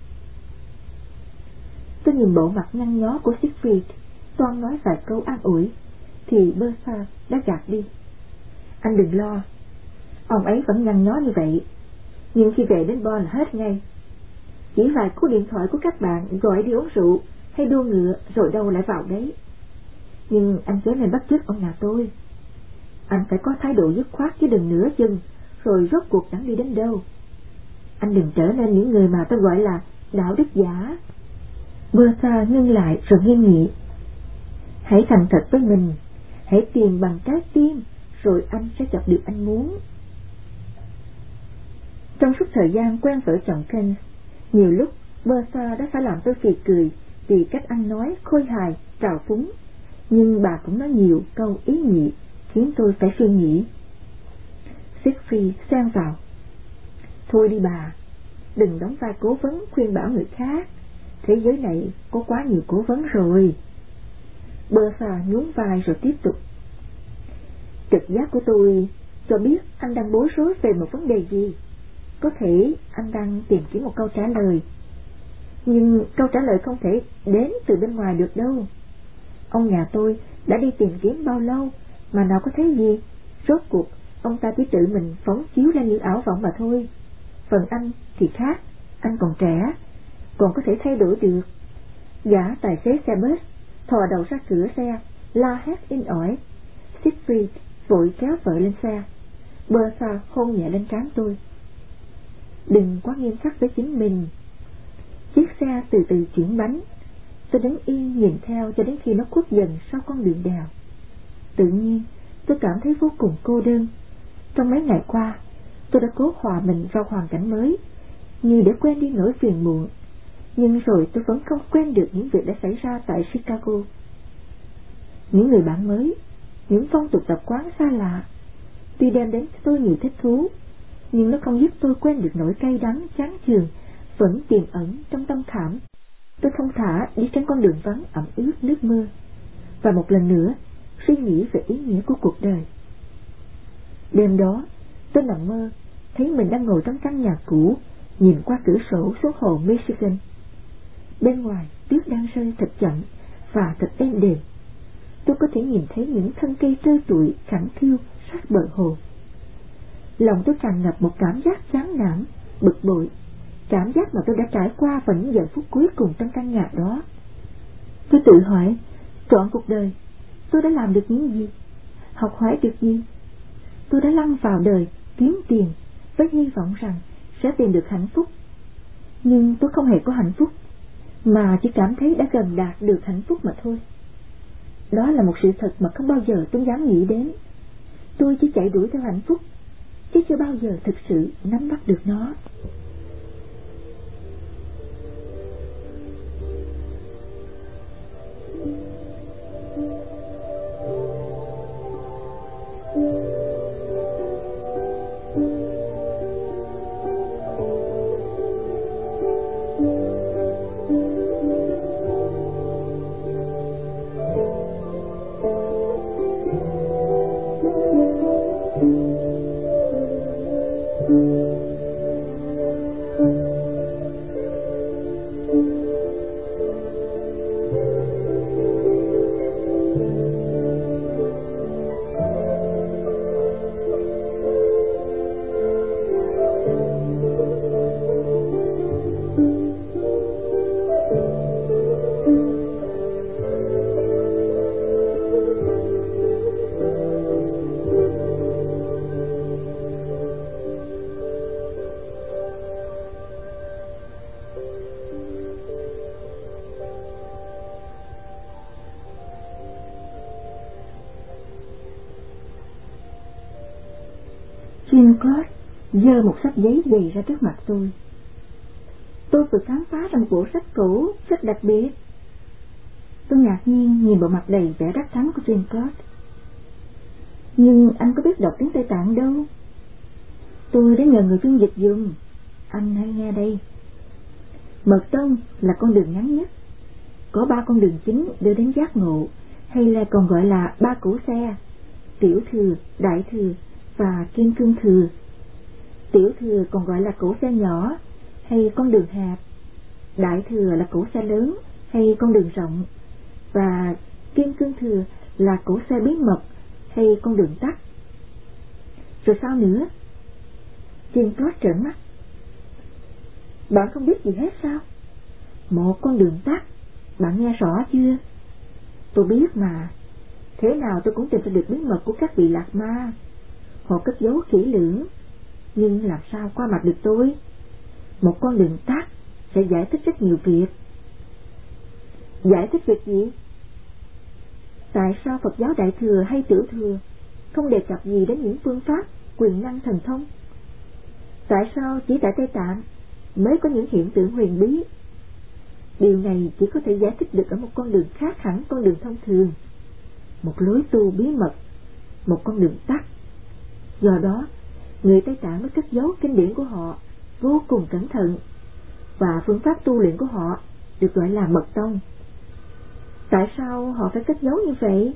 Speaker 1: Tôi nhìn bộ mặt nhăn nhó của Siegfried, toan nói vài câu an ủi thì Bertha đã gạt đi. Anh đừng lo, ông ấy vẫn nhăn nhó như vậy, nhưng khi về đến Bonn là hết ngay. Chỉ vài cú điện thoại của các bạn gọi đi uống rượu hay đua ngựa rồi đâu lại vào đấy. Nhưng anh chớ nên bắt chước ông nhà tôi. Anh phải có thái độ dứt khoát chứ đừng nửa chừng rồi rốt cuộc chẳng đi đến đâu. Anh đừng trở nên những người mà tôi gọi là đạo đức giả. Bertha ngưng lại rồi nghiêm nghị. Hãy thành thật với mình, hãy tìm bằng trái tim, rồi anh sẽ gặp được anh muốn. Trong suốt thời gian quen vợ chồng Ken, nhiều lúc Bertha đã phải làm tôi phì cười vì cách ăn nói khôi hài, trào phúng, nhưng bà cũng nói nhiều câu ý nhị khiến tôi phải suy nghĩ. Siegfried xen vào. Thôi đi bà, đừng đóng vai cố vấn khuyên bảo người khác, thế giới này có quá nhiều cố vấn rồi. Bertha nhún vai rồi tiếp tục. Trực giác của tôi cho biết anh đang bối rối về một vấn đề gì. Có thể anh đang tìm kiếm một câu trả lời, nhưng câu trả lời không thể đến từ bên ngoài được đâu. Ông nhà tôi đã đi tìm kiếm bao lâu mà nào có thấy gì. Rốt cuộc ông ta chỉ tự mình phóng chiếu lên những ảo vọng mà thôi. Phần anh thì khác, anh còn trẻ, còn có thể thay đổi được. Gã tài xế xe bus thò đầu ra cửa xe, la hét in ỏi. Siegfried vội kéo vợ lên xe. Bertha hôn nhẹ lên trán tôi. Đừng quá nghiêm khắc với chính mình. Chiếc xe từ từ chuyển bánh. Tôi đứng yên nhìn theo cho đến khi nó khuất dần sau con đường đèo. Tự nhiên tôi cảm thấy vô cùng cô đơn. Trong mấy ngày qua tôi đã cố hòa mình vào hoàn cảnh mới, như để quên đi nỗi phiền muộn, nhưng rồi tôi vẫn không quên được những việc đã xảy ra tại Chicago. Những người bạn mới, những phong tục tập quán xa lạ, tuy đem đến cho tôi nhiều thích thú, nhưng nó không giúp tôi quên được nỗi cay đắng chán chường vẫn tiềm ẩn trong tâm khảm. Tôi thông thả đi trên con đường vắng ẩm ướt nước mưa, và một lần nữa suy nghĩ về ý nghĩa của cuộc đời. Đêm đó, tôi nằm mơ, thấy mình đang ngồi trong căn nhà cũ, nhìn qua cửa sổ xuống hồ Michigan. Bên ngoài, tuyết đang rơi thật chậm và thật êm đềm. Tôi có thể nhìn thấy những thân cây tươi tụi khẳng khiu sát bờ hồ. Lòng tôi tràn ngập một cảm giác chán nản, bực bội, cảm giác mà tôi đã trải qua vào những giờ phút cuối cùng trong căn nhà đó. Tôi tự hỏi, trọn cuộc đời, tôi đã làm được những gì? Học hỏi được gì? Tôi đã lăn vào đời, kiếm tiền, với hy vọng rằng sẽ tìm được hạnh phúc. Nhưng tôi không hề có hạnh phúc, mà chỉ cảm thấy đã gần đạt được hạnh phúc mà thôi. Đó là một sự thật mà không bao giờ tôi dám nghĩ đến. Tôi chỉ chạy đuổi theo hạnh phúc, chứ chưa bao giờ thực sự nắm bắt được nó. Jim Cross giơ một sấp giấy dày ra trước mặt tôi. Tôi vừa khám phá ra một bộ sách cổ rất đặc biệt. Tôi ngạc nhiên nhìn bộ mặt đầy vẻ đắc thắng của Jim Cross. Nhưng anh có biết đọc tiếng Tây Tạng đâu. Tôi đã nhờ người phiên dịch giùm. Anh hãy nghe đây. Mật tông là con đường ngắn nhất. Có ba con đường chính đưa đến giác ngộ, hay là còn gọi là ba cỗ xe: tiểu thừa, đại thừa và kim cương thừa. Tiểu thừa còn gọi là cỗ xe nhỏ hay con đường hẹp, đại thừa là cỗ xe lớn hay con đường rộng, và kim cương thừa là cỗ xe bí mật hay con đường tắt. Rồi sao nữa? Jim Cross trợn mắt. Bạn không biết gì hết sao? Một con đường tắt, bạn nghe rõ chưa? Tôi biết mà. Thế nào tôi cũng tìm ra được bí mật của các vị lạc ma. Họ cất giấu kỹ lưỡng, nhưng làm sao qua mặt được tôi? Một con đường tắt sẽ giải thích rất nhiều việc. Giải thích việc gì? Tại sao Phật giáo Đại Thừa hay Tiểu Thừa không đề cập gì đến những phương pháp quyền năng thần thông? Tại sao chỉ tại Tây Tạng mới có những hiện tượng huyền bí? Điều này chỉ có thể giải thích được ở một con đường khác hẳn con đường thông thường, một lối tu bí mật, một con đường tắt. Do đó, người Tây Tạng mới cất giấu kinh điển của họ vô cùng cẩn thận, và phương pháp tu luyện của họ được gọi là mật tông. Tại sao họ phải cất giấu như vậy?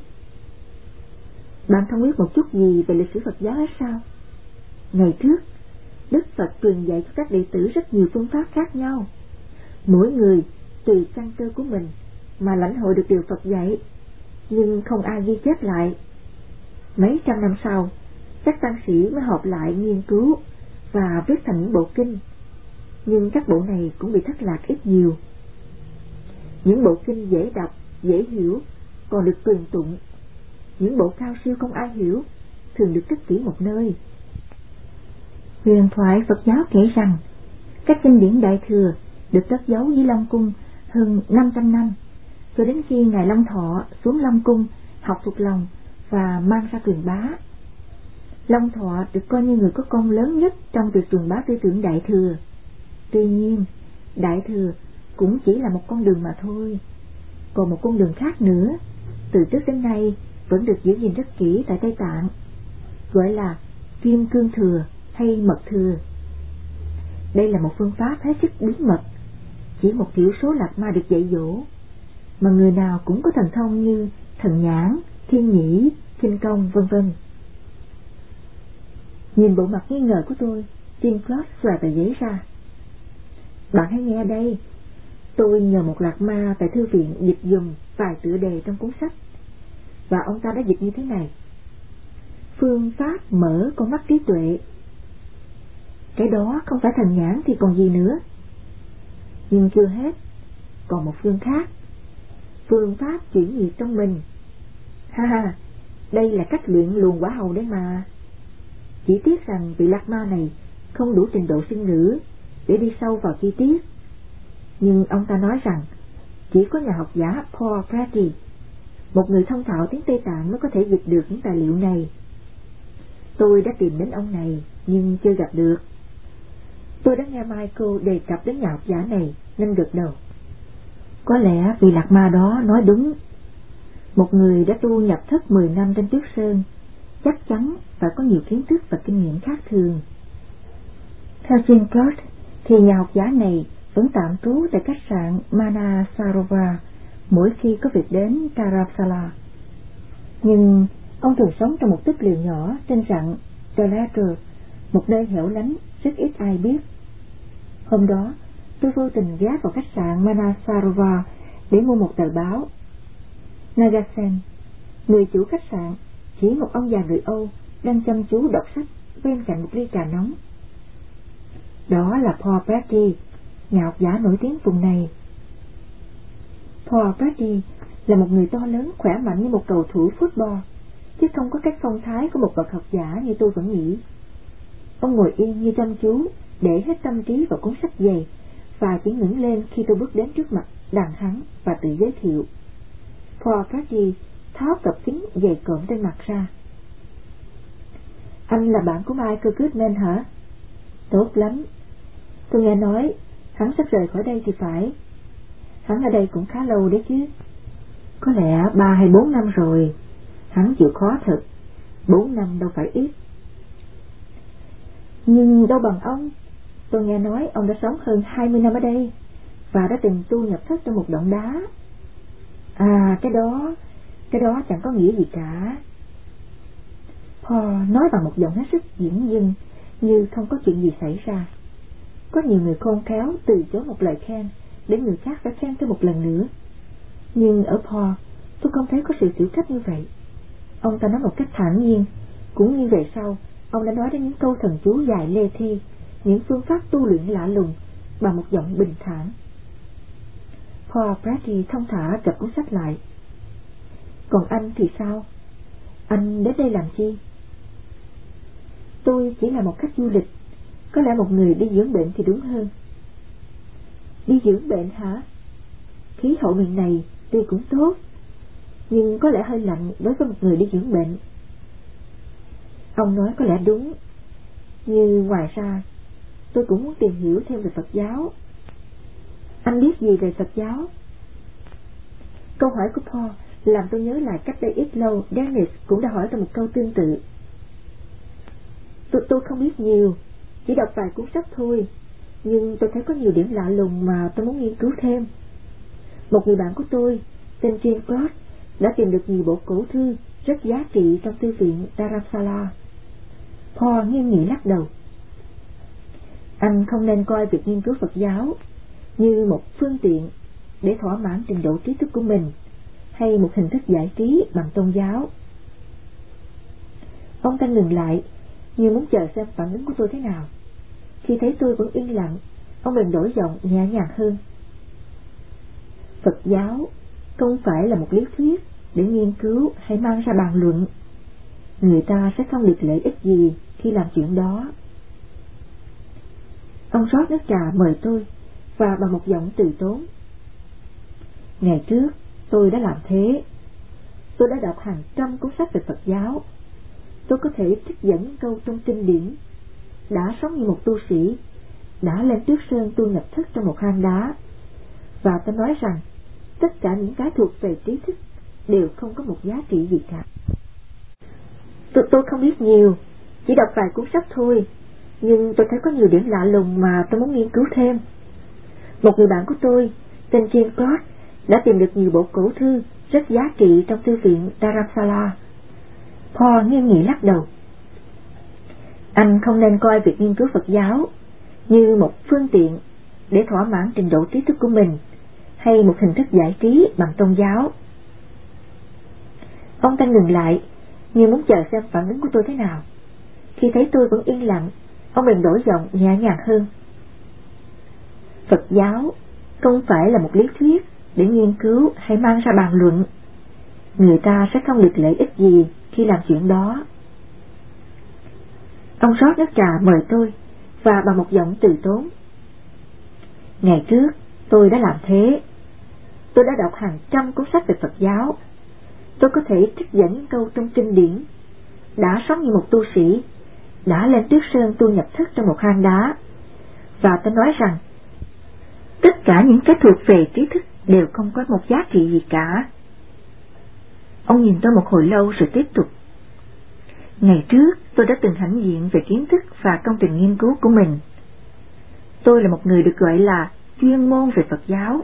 Speaker 1: Bạn không biết một chút gì về lịch sử Phật giáo hết sao? Ngày trước, Đức Phật truyền dạy cho các đệ tử rất nhiều phương pháp khác nhau. Mỗi người tùy căn cơ của mình mà lãnh hội được điều Phật dạy, nhưng không ai ghi chép lại. Mấy trăm năm sau, các tăng sĩ mới họp lại nghiên cứu và viết thành những bộ kinh, nhưng các bộ này cũng bị thất lạc ít nhiều. Những bộ kinh dễ đọc, dễ hiểu còn được truyền tụng. Những bộ cao siêu không ai hiểu thường được cất kỹ một nơi. Huyền thoại Phật giáo kể rằng các kinh điển Đại Thừa được cất giấu dưới Long Cung hơn năm trăm năm, cho đến khi Ngài Long Thọ xuống Long Cung học thuộc lòng và mang ra truyền bá. Long Thọ được coi như người có công lớn nhất trong việc truyền bá tư tưởng Đại Thừa. Tuy nhiên, Đại Thừa cũng chỉ là một con đường mà thôi. Còn một con đường khác nữa, từ trước đến nay vẫn được giữ gìn rất kỹ tại Tây Tạng, gọi là Kim Cương Thừa hay Mật Thừa. Đây là một phương pháp hết sức bí mật, chỉ một thiểu số lạc ma được dạy dỗ, mà người nào cũng có thần thông như thần nhãn, thiên nhĩ, khinh công, vân vân. Nhìn bộ mặt nghi ngờ của tôi, Jean-Claude xòe tờ giấy ra. Bạn hãy nghe đây. Tôi nhờ một lạc ma tại thư viện dịch dùm vài tựa đề trong cuốn sách, và ông ta đã dịch như thế này: phương pháp mở con mắt trí tuệ. Cái đó không phải thần nhãn thì còn gì nữa. Nhưng chưa hết, còn một phương khác, phương pháp chuyển nhiệt trong mình. Ha ha, đây là cách luyện luồng quả hầu đấy mà. Chỉ tiếc rằng vị lạc ma này không đủ trình độ sinh ngữ để đi sâu vào chi tiết. Nhưng ông ta nói rằng chỉ có nhà học giả Paul Pretty, một người thông thạo tiếng Tây Tạng, mới có thể dịch được những tài liệu này. Tôi đã tìm đến ông này nhưng chưa gặp được. Tôi đã nghe Michael đề cập đến nhà học giả này nên gật đầu. Có lẽ vị lạc ma đó nói đúng. Một người đã tu nhập thất mười năm trên Tuyết Sơn chắc chắn phải có nhiều kiến thức và kinh nghiệm khác thường. Theo Jean-Claude thì nhà học giả này vẫn tạm trú tại khách sạn Manasarova mỗi khi có việc đến Dharamsala. Nhưng ông thường sống trong một tích liều nhỏ trên rặng Delator, một nơi hẻo lánh rất ít ai biết. Hôm đó, tôi vô tình ghé vào khách sạn Manasarova để mua một tờ báo. Nagasen, người chủ khách sạn, chỉ một ông già người Âu đang chăm chú đọc sách bên cạnh một ly trà nóng. Đó là Paul Pretty, nhà học giả nổi tiếng vùng này. Paul Pretty là một người to lớn khỏe mạnh như một cầu thủ football, chứ không có cách phong thái của một bậc học giả như tôi vẫn nghĩ. Ông ngồi yên như chăm chú, để hết tâm trí vào cuốn sách dày, và chỉ ngẩng lên khi tôi bước đến trước mặt đàn hắn và tự giới thiệu. Paul Pretty tháo cặp kính dày cộm trên mặt ra. Anh là bạn của Michael Goodman hả? Tốt lắm. Tôi nghe nói hắn sắp rời khỏi đây thì phải. Hắn ở đây cũng khá lâu đấy chứ. Có lẽ ba hay bốn năm rồi. Hắn chịu khó thật. Bốn năm đâu phải ít. Nhưng đâu bằng ông. Tôi nghe nói ông đã sống hơn hai mươi năm ở đây và đã từng tu nhập thất trong một động đá. À, cái đó Cái đó chẳng có nghĩa gì cả. Paul nói bằng một giọng hết sức dửng dưng, như không có chuyện gì xảy ra. Có nhiều người khôn khéo từ chối một lời khen để người khác phải khen thêm một lần nữa. Nhưng ở Paul, tôi không thấy có sự tiểu cách như vậy. Ông ta nói một cách thản nhiên, cũng như về sau ông đã nói đến những câu thần chú dài lê thi, những phương pháp tu luyện lạ lùng bằng một giọng bình thản. Paul Pretty thông thả gập cuốn sách lại. Còn anh thì sao? Anh đến đây làm chi? Tôi chỉ là một khách du lịch, có lẽ một người đi dưỡng bệnh thì đúng hơn. Đi dưỡng bệnh hả? Khí hậu miền này tuy cũng tốt, nhưng có lẽ hơi lạnh đối với một người đi dưỡng bệnh. Ông nói có lẽ đúng, nhưng ngoài ra tôi cũng muốn tìm hiểu thêm về Phật giáo. Anh biết gì về Phật giáo? Câu hỏi của Paul làm tôi nhớ lại cách đây ít lâu Dennis cũng đã hỏi tôi một câu tương tự. Tôi, tôi không biết nhiều, chỉ đọc vài cuốn sách thôi, nhưng tôi thấy có nhiều điểm lạ lùng mà tôi muốn nghiên cứu thêm. Một người bạn của tôi tên Jean-Claude đã tìm được nhiều bộ cổ thư rất giá trị trong thư viện Dharamsala. Paul nghiêm nghị lắc đầu. Anh không nên coi việc nghiên cứu Phật giáo như một phương tiện để thỏa mãn trình độ trí thức của mình, hay một hình thức giải trí bằng tôn giáo. Ông ta ngừng lại, như muốn chờ xem phản ứng của tôi thế nào. Khi thấy tôi vẫn yên lặng, ông bèn đổi giọng nhẹ nhàng hơn. Phật giáo không phải là một lý thuyết để nghiên cứu hay mang ra bàn luận. Người ta sẽ không được lợi ích gì khi làm chuyện đó. Ông rót nước trà mời tôi, và bằng một giọng từ tốn. Ngày trước tôi đã làm thế. Tôi đã đọc hàng trăm cuốn sách về Phật giáo. Tôi có thể trích dẫn câu trong kinh điển. Đã sống như một tu sĩ, đã lên Tuyết Sơn tu nhập thất trong một hang đá. Và tôi nói rằng tất cả những cái thuộc về trí thức đều không có một giá trị gì cả. Tôi, tôi không biết nhiều, chỉ đọc vài cuốn sách thôi, nhưng tôi thấy có nhiều điểm lạ lùng mà tôi muốn nghiên cứu thêm. Một người bạn của tôi tên Jean-Claude đã tìm được nhiều bộ cổ thư rất giá trị trong thư viện Dharamsala. Paul nghiêm nghị lắc đầu. Anh không nên coi việc nghiên cứu Phật giáo như một phương tiện để thỏa mãn trình độ trí thức của mình, hay một hình thức giải trí bằng tôn giáo. Ông ta ngừng lại, như muốn chờ xem phản ứng của tôi thế nào. Khi thấy tôi vẫn yên lặng, ông bèn đổi giọng nhẹ nhàng hơn. Phật giáo không phải là một lý thuyết để nghiên cứu hay mang ra bàn luận. Người ta sẽ không được lợi ích gì khi làm chuyện đó. Ông rót nước trà mời tôi, và bằng một giọng từ tốn. Ngày trước tôi đã làm thế. Tôi đã đọc hàng trăm cuốn sách về Phật giáo. Tôi có thể trích dẫn những câu trong kinh điển. Đã sống như một tu sĩ, đã lên Tuyết Sơn tu nhập thất trong một hang đá. Và tôi nói rằng tất cả những cái thuộc về trí thức đều không có một giá trị gì cả. Ông nhìn tôi một hồi lâu rồi tiếp tục. Ngày trước tôi đã từng hãnh diện về kiến thức và công trình nghiên cứu của mình. Tôi là một người được gọi là chuyên môn về Phật giáo.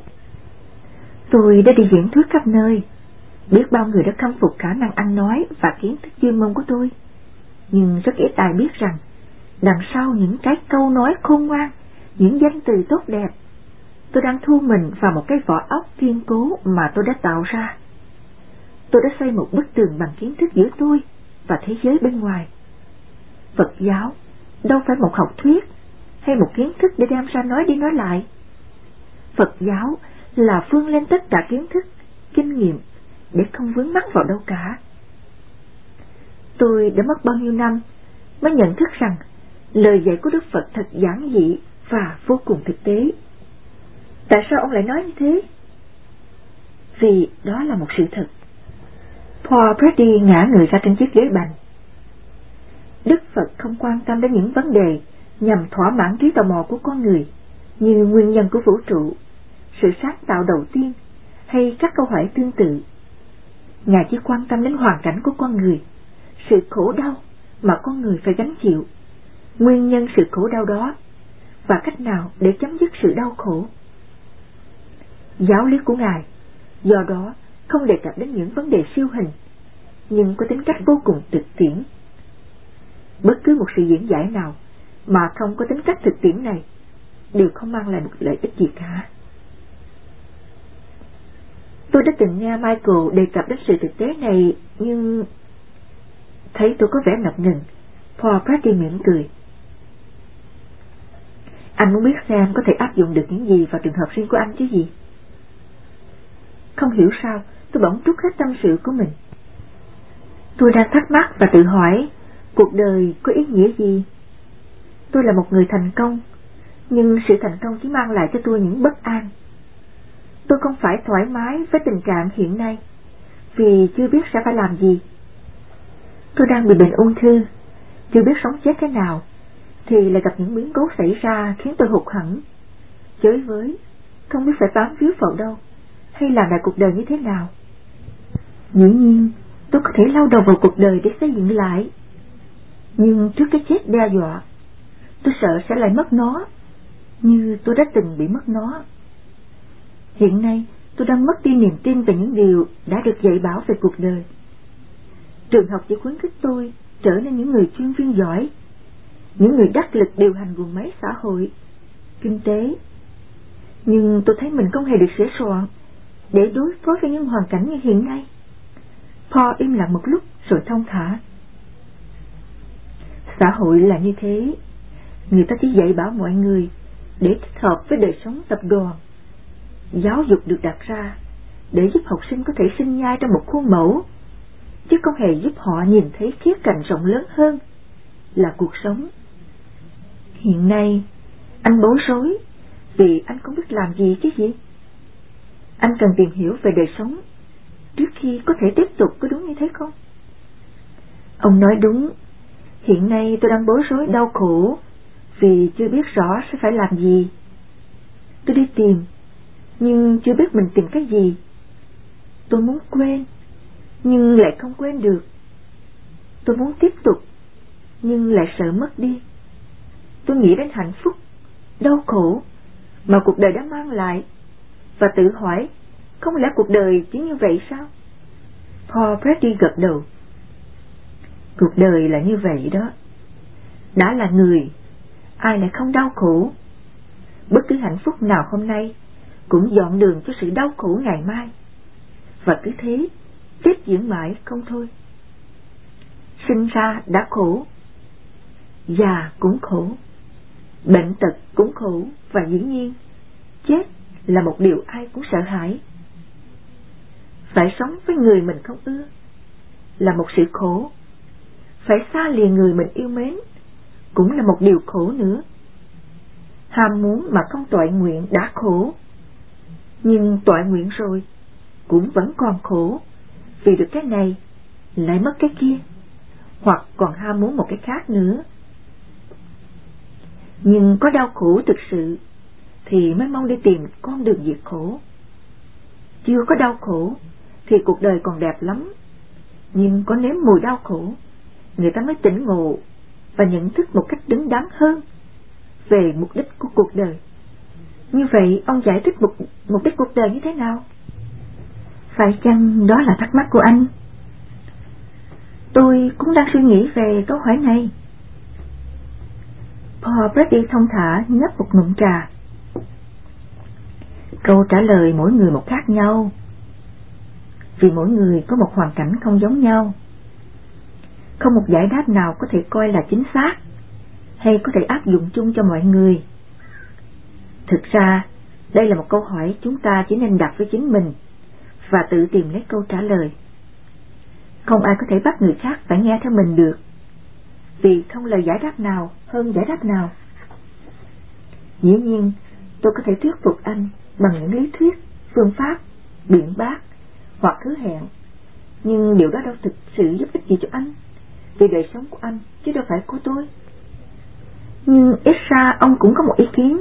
Speaker 1: Tôi đã đi diễn thuyết khắp nơi. Biết bao người đã khâm phục khả năng ăn nói và kiến thức chuyên môn của tôi. Nhưng rất ít ai biết rằng đằng sau những cái câu nói khôn ngoan, những danh từ tốt đẹp, tôi đang thu mình vào một cái vỏ ốc kiên cố mà tôi đã tạo ra. Tôi đã xây một bức tường bằng kiến thức giữa tôi và thế giới bên ngoài. Phật giáo đâu phải một học thuyết hay một kiến thức để đem ra nói đi nói lại. Phật giáo là phương lên tất cả kiến thức, kinh nghiệm để không vướng mắc vào đâu cả. Tôi đã mất bao nhiêu năm mới nhận thức rằng lời dạy của Đức Phật thật giản dị và vô cùng thực tế. Tại sao ông lại nói như thế? Vì đó là một sự thật. Paul Brady ngã người ra trên chiếc ghế bành. Đức Phật không quan tâm đến những vấn đề nhằm thỏa mãn trí tò mò của con người, như nguyên nhân của vũ trụ, sự sáng tạo đầu tiên, hay các câu hỏi tương tự. Ngài chỉ quan tâm đến hoàn cảnh của con người, sự khổ đau mà con người phải gánh chịu, nguyên nhân sự khổ đau đó, và cách nào để chấm dứt sự đau khổ. Giáo lý của Ngài do đó không đề cập đến những vấn đề siêu hình, nhưng có tính cách vô cùng thực tiễn. Bất cứ một sự diễn giải nào mà không có tính cách thực tiễn này đều không mang lại một lợi ích gì cả. Tôi đã từng nghe Michael đề cập đến sự thực tế này, nhưng... Thấy tôi có vẻ ngập ngừng, Paul Brady mỉm cười. Anh muốn biết xem có thể áp dụng được những gì vào trường hợp riêng của anh chứ gì? Không hiểu sao tôi bỗng trút hết tâm sự của mình. Tôi đang thắc mắc và tự hỏi cuộc đời có ý nghĩa gì? Tôi là một người thành công, nhưng sự thành công chỉ mang lại cho tôi những bất an. Tôi không phải thoải mái với tình trạng hiện nay vì chưa biết sẽ phải làm gì. Tôi đang bị bệnh ung thư, chưa biết sống chết thế nào, thì lại gặp những biến cố xảy ra khiến tôi hụt hẫng. Chới với, không biết phải bám víu vào đâu, hay làm lại cuộc đời như thế nào. Dĩ nhiên, tôi có thể lao đầu vào cuộc đời để xây dựng lại. Nhưng trước cái chết đe dọa, tôi sợ sẽ lại mất nó, như tôi đã từng bị mất nó. Hiện nay, tôi đang mất đi niềm tin về những điều đã được dạy bảo về cuộc đời. Trường học chỉ khuyến khích tôi trở nên những người chuyên viên giỏi, những người đắc lực điều hành guồng máy xã hội, kinh tế. Nhưng tôi thấy mình không hề được sửa soạn để đối phó với những hoàn cảnh như hiện nay. Paul im lặng một lúc rồi thong thả. Xã hội là như thế, người ta chỉ dạy bảo mọi người để thích hợp với đời sống tập đoàn. Giáo dục được đặt ra để giúp học sinh có thể sinh nhai trong một khuôn mẫu, chứ không hề giúp họ nhìn thấy khía cạnh rộng lớn hơn là cuộc sống. Hiện nay, anh bối rối vì anh không biết làm gì chứ gì. Anh cần tìm hiểu về đời sống trước khi có thể tiếp tục, có đúng như thế không? Ông nói đúng. Hiện nay tôi đang bối rối đau khổ vì chưa biết rõ sẽ phải làm gì. Tôi đi tìm, nhưng chưa biết mình tìm cái gì. Tôi muốn quên, nhưng lại không quên được. Tôi muốn tiếp tục, nhưng lại sợ mất đi. Tôi nghĩ đến hạnh phúc, đau khổ mà cuộc đời đã mang lại, và tự hỏi, không lẽ cuộc đời chỉ như vậy sao? Paul Brady gật đầu. Cuộc đời là như vậy đó. Đã là người, ai lại không đau khổ? Bất cứ hạnh phúc nào hôm nay cũng dọn đường cho sự đau khổ ngày mai, và cứ thế tiếp diễn mãi không thôi. Sinh ra đã khổ, già cũng khổ, bệnh tật cũng khổ, và dĩ nhiên chết là một điều ai cũng sợ hãi. Phải sống với người mình không ưa là một sự khổ, phải xa lìa người mình yêu mến cũng là một điều khổ nữa. Ham muốn mà không toại nguyện đã khổ, nhưng toại nguyện rồi cũng vẫn còn khổ, vì được cái này lại mất cái kia, hoặc còn ham muốn một cái khác nữa. Nhưng có đau khổ thực sự thì mới mong đi tìm con đường diệt khổ. Chưa có đau khổ thì cuộc đời còn đẹp lắm, nhưng có nếm mùi đau khổ, người ta mới tỉnh ngộ và nhận thức một cách đứng đắn hơn về mục đích của cuộc đời. Như vậy ông giải thích mục, mục đích cuộc đời như thế nào? Phải chăng đó là thắc mắc của anh? Tôi cũng đang suy nghĩ về câu hỏi này. Paul Brady thông thả nhấp một ngụm trà. Câu trả lời mỗi người một khác nhau, vì mỗi người có một hoàn cảnh không giống nhau. Không một giải đáp nào có thể coi là chính xác hay có thể áp dụng chung cho mọi người. Thực ra, đây là một câu hỏi chúng ta chỉ nên đặt với chính mình và tự tìm lấy câu trả lời. Không ai có thể bắt người khác phải nghe theo mình được, vì không lời giải đáp nào hơn giải đáp nào. Dĩ nhiên, tôi có thể thuyết phục anh bằng những lý thuyết, phương pháp, biện bác hoặc hứa hẹn, nhưng điều đó đâu thực sự giúp ích gì cho anh, vì đời sống của anh chứ đâu phải của tôi. Nhưng ít ra ông cũng có một ý kiến.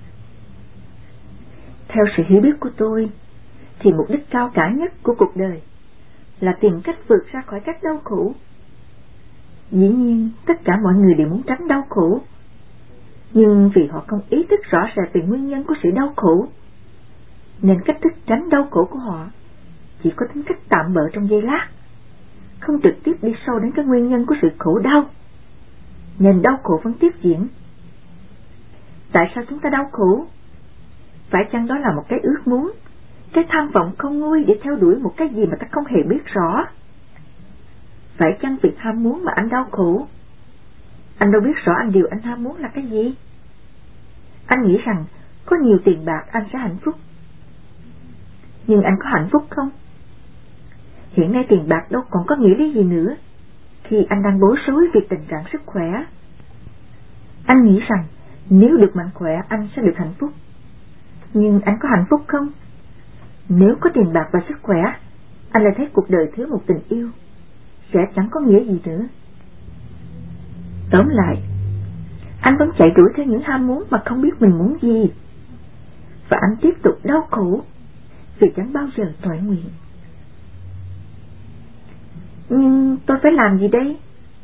Speaker 1: Theo sự hiểu biết của tôi thì mục đích cao cả nhất của cuộc đời là tìm cách vượt ra khỏi các đau khổ. Dĩ nhiên tất cả mọi người đều muốn tránh đau khổ, nhưng vì họ không ý thức rõ rệt về nguyên nhân của sự đau khổ, nên cách thức tránh đau khổ của họ chỉ có tính cách tạm bợ trong giây lát, không trực tiếp đi sâu đến cái nguyên nhân của sự khổ đau, nên đau khổ vẫn tiếp diễn. Tại sao chúng ta đau khổ? Phải chăng đó là một cái ước muốn, cái tham vọng không nguôi để theo đuổi một cái gì mà ta không hề biết rõ? Phải chăng việc ham muốn mà anh đau khổ? Anh đâu biết rõ anh điều anh ham muốn là cái gì. Anh nghĩ rằng có nhiều tiền bạc anh sẽ hạnh phúc, nhưng anh có hạnh phúc không? Hiện nay tiền bạc đâu còn có nghĩa lý gì nữa khi anh đang bối rối vì tình trạng sức khỏe. Anh nghĩ rằng nếu được mạnh khỏe anh sẽ được hạnh phúc, nhưng anh có hạnh phúc không? Nếu có tiền bạc và sức khỏe, anh lại thấy cuộc đời thiếu một tình yêu, sẽ chẳng có nghĩa gì nữa. Tóm lại, anh vẫn chạy đuổi theo những ham muốn mà không biết mình muốn gì, và anh tiếp tục đau khổ vì chẳng bao giờ toại nguyện. Nhưng tôi phải làm gì đây?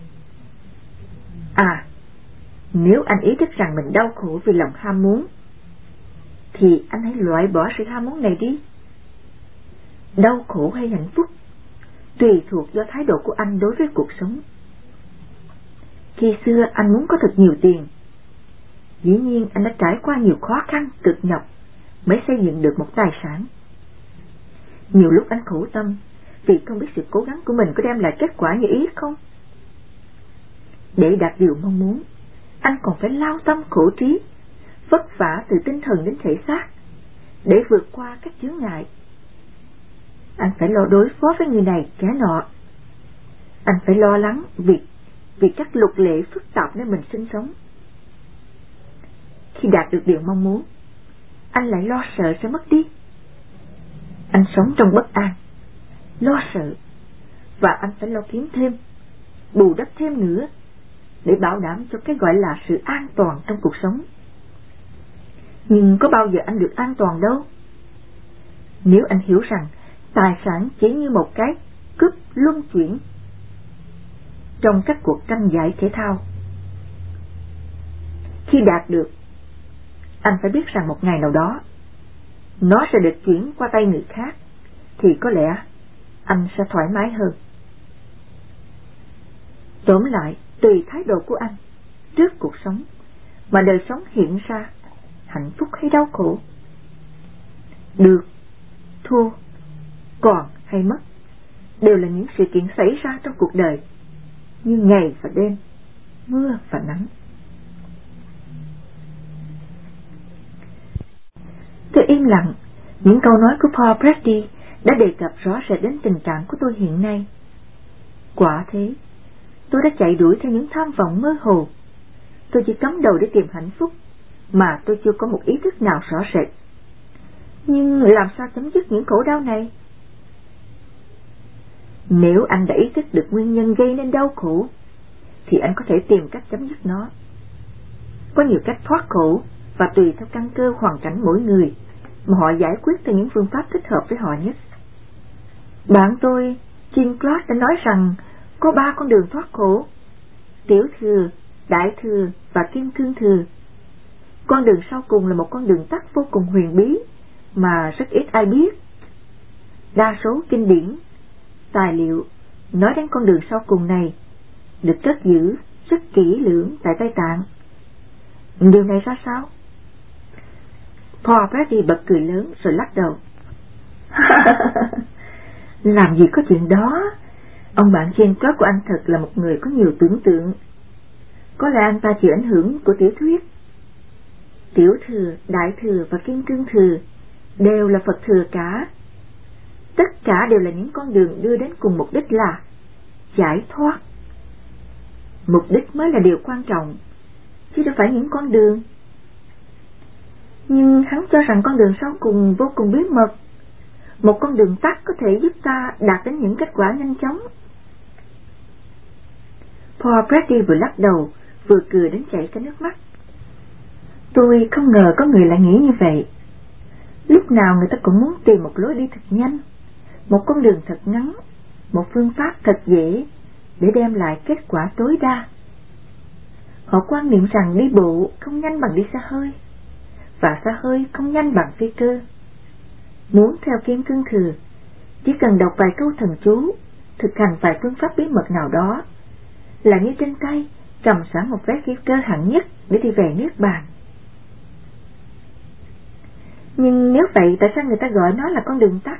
Speaker 1: À, nếu anh ý thức rằng mình đau khổ vì lòng ham muốn, thì anh hãy loại bỏ sự ham muốn này đi. Đau khổ hay hạnh phúc tùy thuộc do thái độ của anh đối với cuộc sống. Khi xưa anh muốn có thật nhiều tiền, dĩ nhiên anh đã trải qua nhiều khó khăn cực nhọc mới xây dựng được một tài sản. Nhiều lúc anh khổ tâm vì không biết sự cố gắng của mình có đem lại kết quả như ý không. Để đạt điều mong muốn, anh còn phải lao tâm khổ trí, vất vả từ tinh thần đến thể xác để vượt qua các chướng ngại. Anh phải lo đối phó với người này kẻ nọ. Anh phải lo lắng vì, vì các luật lệ phức tạp nơi mình sinh sống. Khi đạt được điều mong muốn, anh lại lo sợ sẽ mất đi. Anh sống trong bất an, lo sợ, và anh phải lo kiếm thêm, bù đắp thêm nữa để bảo đảm cho cái gọi là sự an toàn trong cuộc sống. Nhưng có bao giờ anh được an toàn đâu. Nếu anh hiểu rằng tài sản chỉ như một cái cúp luân chuyển trong các cuộc tranh giải thể thao, khi đạt được, anh phải biết rằng một ngày nào đó nó sẽ được chuyển qua tay người khác, thì có lẽ anh sẽ thoải mái hơn. Tóm lại, tùy thái độ của anh trước cuộc sống, mà đời sống hiện ra, hạnh phúc hay đau khổ, được, thua, còn hay mất, đều là những sự kiện xảy ra trong cuộc đời, như ngày và đêm, mưa và nắng. Tôi im lặng. Những câu nói của Paul Brady đã đề cập rõ rệt đến tình trạng của tôi hiện nay. Quả thế, tôi đã chạy đuổi theo những tham vọng mơ hồ. Tôi chỉ cắm đầu để tìm hạnh phúc, mà tôi chưa có một ý thức nào rõ rệt. Nhưng làm sao chấm dứt những khổ đau này? Nếu anh đã ý thức được nguyên nhân gây nên đau khổ, thì anh có thể tìm cách chấm dứt nó. Có nhiều cách thoát khổ, và tùy theo căn cơ hoàn cảnh mỗi người mà họ giải quyết theo những phương pháp thích hợp với họ nhất. Bạn tôi, Jean Claude, đã nói rằng có ba con đường thoát khổ: tiểu thừa, đại thừa và kim cương thừa. Con đường sau cùng là một con đường tắt vô cùng huyền bí mà rất ít ai biết. Đa số kinh điển, tài liệu nói đến con đường sau cùng này được cất giữ rất kỹ lưỡng tại Tây Tạng. Điều này ra sao? Paul Brady bật cười lớn rồi lắc đầu. Làm gì có chuyện đó. Ông bạn Jean Claude của anh thật là một người có nhiều tưởng tượng. Có lẽ anh ta chịu ảnh hưởng của tiểu thuyết. Tiểu thừa, đại thừa và kim cương thừa đều là Phật thừa cả. Tất cả đều là những con đường đưa đến cùng mục đích là giải thoát. Mục đích mới là điều quan trọng, chứ đâu phải những con đường. Nhưng hắn cho rằng con đường sau cùng vô cùng bí mật. Một con đường tắt có thể giúp ta đạt đến những kết quả nhanh chóng. Paul Brady vừa lắc đầu, vừa cười đến chảy cả nước mắt. Tôi không ngờ có người lại nghĩ như vậy. Lúc nào người ta cũng muốn tìm một lối đi thật nhanh, một con đường thật ngắn, một phương pháp thật dễ để đem lại kết quả tối đa. Họ quan niệm rằng đi bộ không nhanh bằng đi xe hơi, và xe hơi không nhanh bằng phi cơ. Muốn theo kim cương thừa, chỉ cần đọc vài câu thần chú, thực hành vài phương pháp bí mật nào đó, là như trên tay cầm sẵn một vé phi cơ hạng nhất để đi về Niết Bàn. Nhưng nếu vậy, tại sao người ta gọi nó là con đường tắt?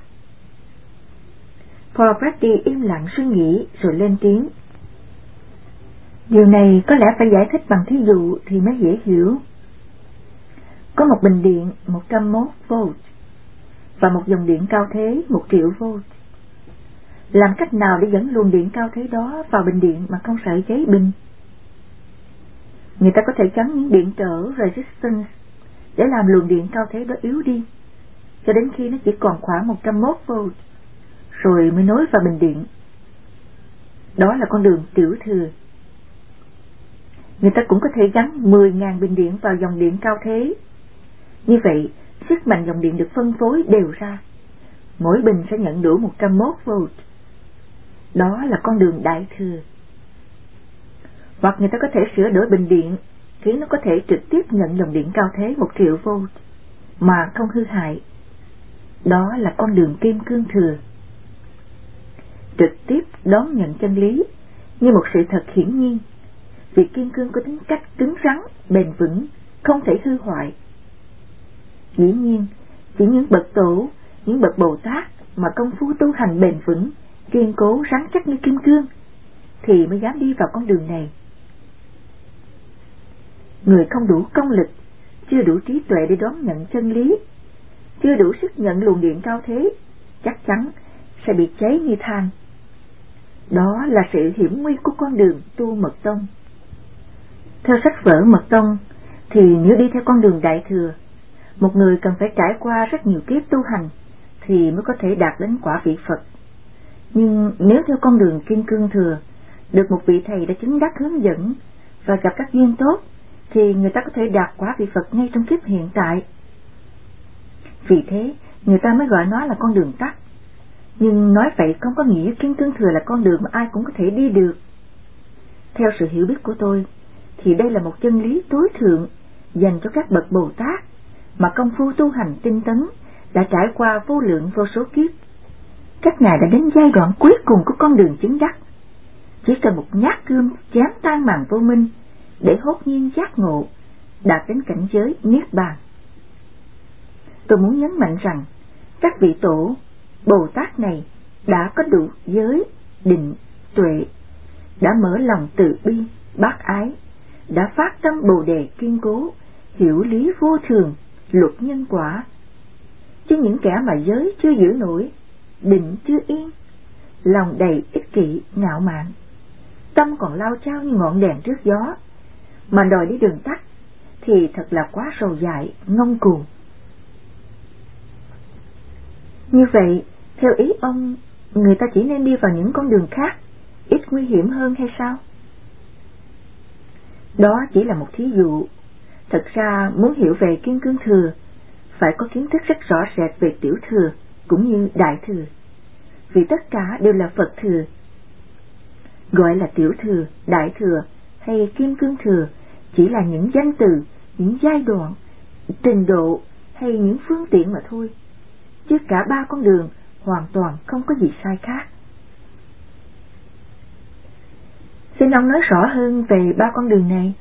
Speaker 1: Paul Brady im lặng suy nghĩ rồi lên tiếng. Điều này có lẽ phải giải thích bằng thí dụ thì mới dễ hiểu. Có một bình điện một trăm mốt vôn và một dòng điện cao thế một triệu vôn. Làm cách nào để dẫn luồng điện cao thế đó vào bình điện mà không sợ cháy bình? Người ta có thể gắn những điện trở resistance để làm luồng điện cao thế đó yếu đi, cho đến khi nó chỉ còn khoảng một trăm mốt vôn, rồi mới nối vào bình điện. Đó là con đường tiểu thừa. Người ta cũng có thể gắn mười nghìn bình điện vào dòng điện cao thế. Như vậy, sức mạnh dòng điện được phân phối đều ra. Mỗi bình sẽ nhận đủ một trăm mốt vôn. Đó là con đường đại thừa. Hoặc người ta có thể sửa đổi bình điện khiến nó có thể trực tiếp nhận dòng điện cao thế một triệu vôn mà không hư hại. Đó là con đường kim cương thừa. Trực tiếp đón nhận chân lý như một sự thật hiển nhiên, vì kim cương có tính cách cứng rắn, bền vững, không thể hư hoại. Dĩ nhiên, chỉ những bậc tổ, những bậc Bồ Tát mà công phu tu hành bền vững, kiên cố, rắn chắc như kim cương thì mới dám đi vào con đường này. Người không đủ công lực, chưa đủ trí tuệ để đón nhận chân lý, chưa đủ sức nhận luồng điện cao thế, chắc chắn sẽ bị cháy như than. Đó là sự hiểm nguy của con đường tu mật tông. Theo sách vở mật tông thì nếu đi theo con đường đại thừa, một người cần phải trải qua rất nhiều kiếp tu hành thì mới có thể đạt đến quả vị Phật. Nhưng nếu theo con đường kim cương thừa, được một vị thầy đã chứng đắc hướng dẫn và gặp các duyên tốt, thì người ta có thể đạt quả vị Phật ngay trong kiếp hiện tại. Vì thế, người ta mới gọi nó là con đường tắt. Nhưng nói vậy không có nghĩa kim cương thừa là con đường mà ai cũng có thể đi được. Theo sự hiểu biết của tôi, thì đây là một chân lý tối thượng dành cho các bậc Bồ Tát mà công phu tu hành tinh tấn đã trải qua vô lượng vô số kiếp. Các ngài đã đến giai đoạn cuối cùng của con đường chứng đắc. Chỉ cần một nhát cương chém tan màn vô minh để hốt nhiên giác ngộ, đạt đến cảnh giới niết bàn. Tôi muốn nhấn mạnh rằng các vị tổ Bồ Tát này đã có đủ giới, định, tuệ, đã mở lòng từ bi, bác ái, đã phát tâm Bồ đề kiên cố, hiểu lý vô thường, luật nhân quả. Chứ những kẻ mà giới chưa giữ nổi, định chưa yên, lòng đầy ích kỷ, ngạo mạn, tâm còn lao chao như ngọn đèn trước gió, mà đòi đi đường tắt thì thật là quá sầu dại, ngông cuồng. Như vậy, theo ý ông, người ta chỉ nên đi vào những con đường khác, ít nguy hiểm hơn hay sao? Đó chỉ là một thí dụ. Thật ra muốn hiểu về Kim Cương Thừa, phải có kiến thức rất rõ rệt về Tiểu Thừa cũng như Đại Thừa, vì tất cả đều là Phật Thừa. Gọi là Tiểu Thừa, Đại Thừa hay Kim Cương Thừa chỉ là những danh từ, những giai đoạn, trình độ hay những phương tiện mà thôi, chứ cả ba con đường hoàn toàn không có gì sai khác. Xin ông nói rõ hơn về ba con đường này.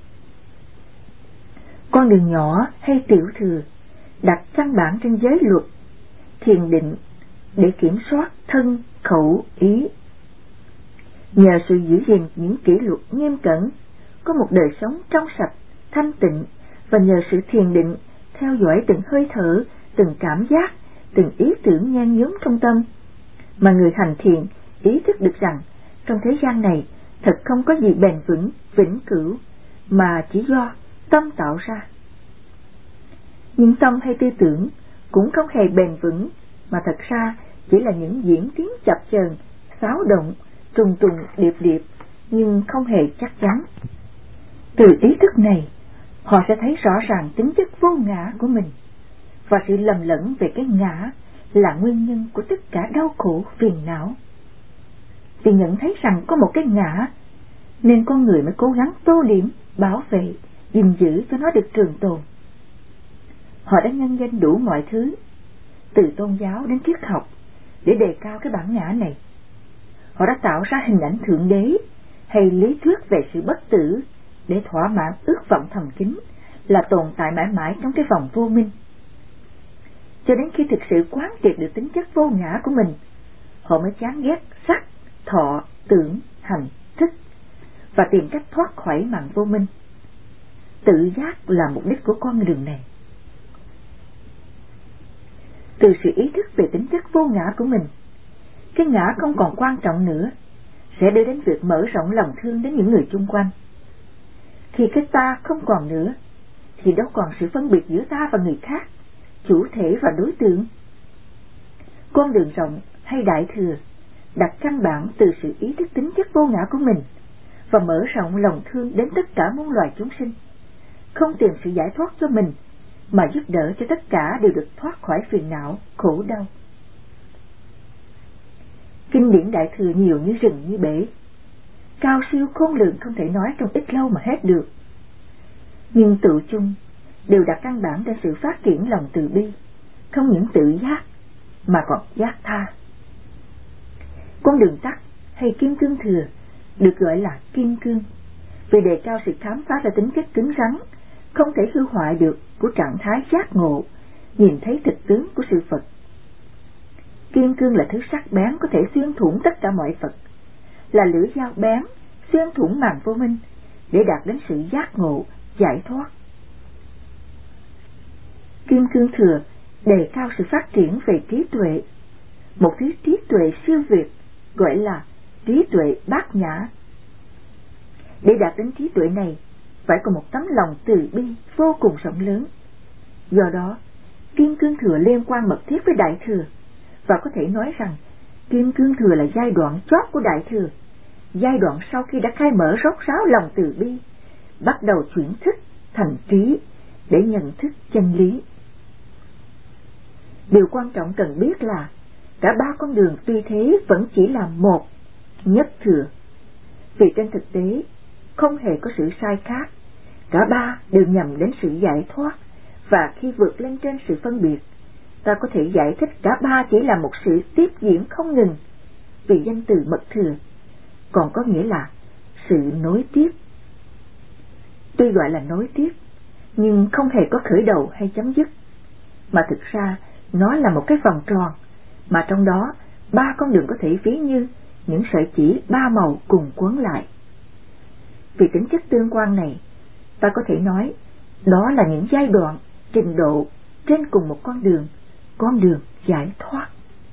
Speaker 1: Con đường nhỏ hay Tiểu Thừa đặt căn bản trên giới luật, thiền định để kiểm soát thân, khẩu, ý. Nhờ sự giữ gìn những kỷ luật nghiêm cẩn, có một đời sống trong sạch, thanh tịnh, và nhờ sự thiền định theo dõi từng hơi thở, từng cảm giác, từng ý tưởng nhen nhóm trong tâm, mà người hành thiền ý thức được rằng trong thế gian này thật không có gì bền vững, vĩnh cửu, mà chỉ do tâm tạo ra. Nhưng tâm hay tư tưởng cũng không hề bền vững, mà thật ra chỉ là những diễn tiến chập chờn, xáo động, trùng trùng điệp điệp, nhưng không hề chắc chắn. Từ ý thức này, họ sẽ thấy rõ ràng tính chất vô ngã của mình, và sự lầm lẫn về cái ngã là nguyên nhân của tất cả đau khổ phiền não. Vì nhận thấy rằng có một cái ngã, nên con người mới cố gắng tô điểm, bảo vệ, gìn giữ cho nó được trường tồn. Họ đã nhân danh đủ mọi thứ, từ tôn giáo đến triết học, để đề cao cái bản ngã này. Họ đã tạo ra hình ảnh Thượng Đế hay lý thuyết về sự bất tử để thỏa mãn ước vọng thầm kín là tồn tại mãi mãi trong cái vòng vô minh. Cho đến khi thực sự quán triệt được tính chất vô ngã của mình, họ mới chán ghét sắc, thọ, tưởng, hành, thức và tìm cách thoát khỏi mạng vô minh. Tự giác là mục đích của con đường này. Từ sự ý thức về tính chất vô ngã của mình, cái ngã không còn quan trọng nữa, sẽ đưa đến việc mở rộng lòng thương đến những người chung quanh. Khi cái ta không còn nữa, thì đâu còn sự phân biệt giữa ta và người khác, chủ thể và đối tượng. Con đường rộng hay Đại Thừa đặt căn bản từ sự ý thức tính chất vô ngã của mình và mở rộng lòng thương đến tất cả muôn loài chúng sinh, không tìm sự giải thoát cho mình, mà giúp đỡ cho tất cả đều được thoát khỏi phiền não, khổ đau. Kinh điển Đại Thừa nhiều như rừng như bể, cao siêu khôn lường không thể nói trong ít lâu mà hết được. Nhưng tự chung đều đặt căn bản trên sự phát triển lòng từ bi, không những tự giác mà còn giác tha. Con đường tắt hay Kim Cương Thừa được gọi là kim cương, vì đề cao sự khám phá ra tính chất cứng rắn, không thể hư hoại được của trạng thái giác ngộ, nhìn thấy thực tướng của sự Phật. Kim cương là thứ sắc bén có thể xuyên thủng tất cả mọi Phật, là lưỡi dao bén xuyên thủng màn vô minh để đạt đến sự giác ngộ, giải thoát. Kim Cương Thừa đề cao sự phát triển về trí tuệ, một thứ trí tuệ siêu việt gọi là trí tuệ bát nhã. Để đạt đến trí tuệ này, phải có một tấm lòng từ bi vô cùng rộng lớn. Do đó, Kim Cương Thừa liên quan mật thiết với Đại Thừa, và có thể nói rằng Kim Cương Thừa là giai đoạn chót của Đại Thừa, giai đoạn sau khi đã khai mở rốt ráo lòng từ bi, bắt đầu chuyển thức thành trí để nhận thức chân lý. Điều quan trọng cần biết là cả ba con đường tuy thế vẫn chỉ là một nhất thừa, vì trên thực tế không hề có sự sai khác, cả ba đều nhằm đến sự giải thoát. Và khi vượt lên trên sự phân biệt, ta có thể giải thích cả ba chỉ là một sự tiếp diễn không ngừng, vì danh từ mật thừa còn có nghĩa là sự nối tiếp. tuy gọi là nối tiếp, nhưng không hề có khởi đầu hay chấm dứt, mà thực ra nó là một cái vòng tròn, mà trong đó ba con đường có thể ví như những sợi chỉ ba màu cùng quấn lại. Vì tính chất tương quan này, ta có thể nói đó là những giai đoạn, trình độ trên cùng một con đường, con đường giải thoát.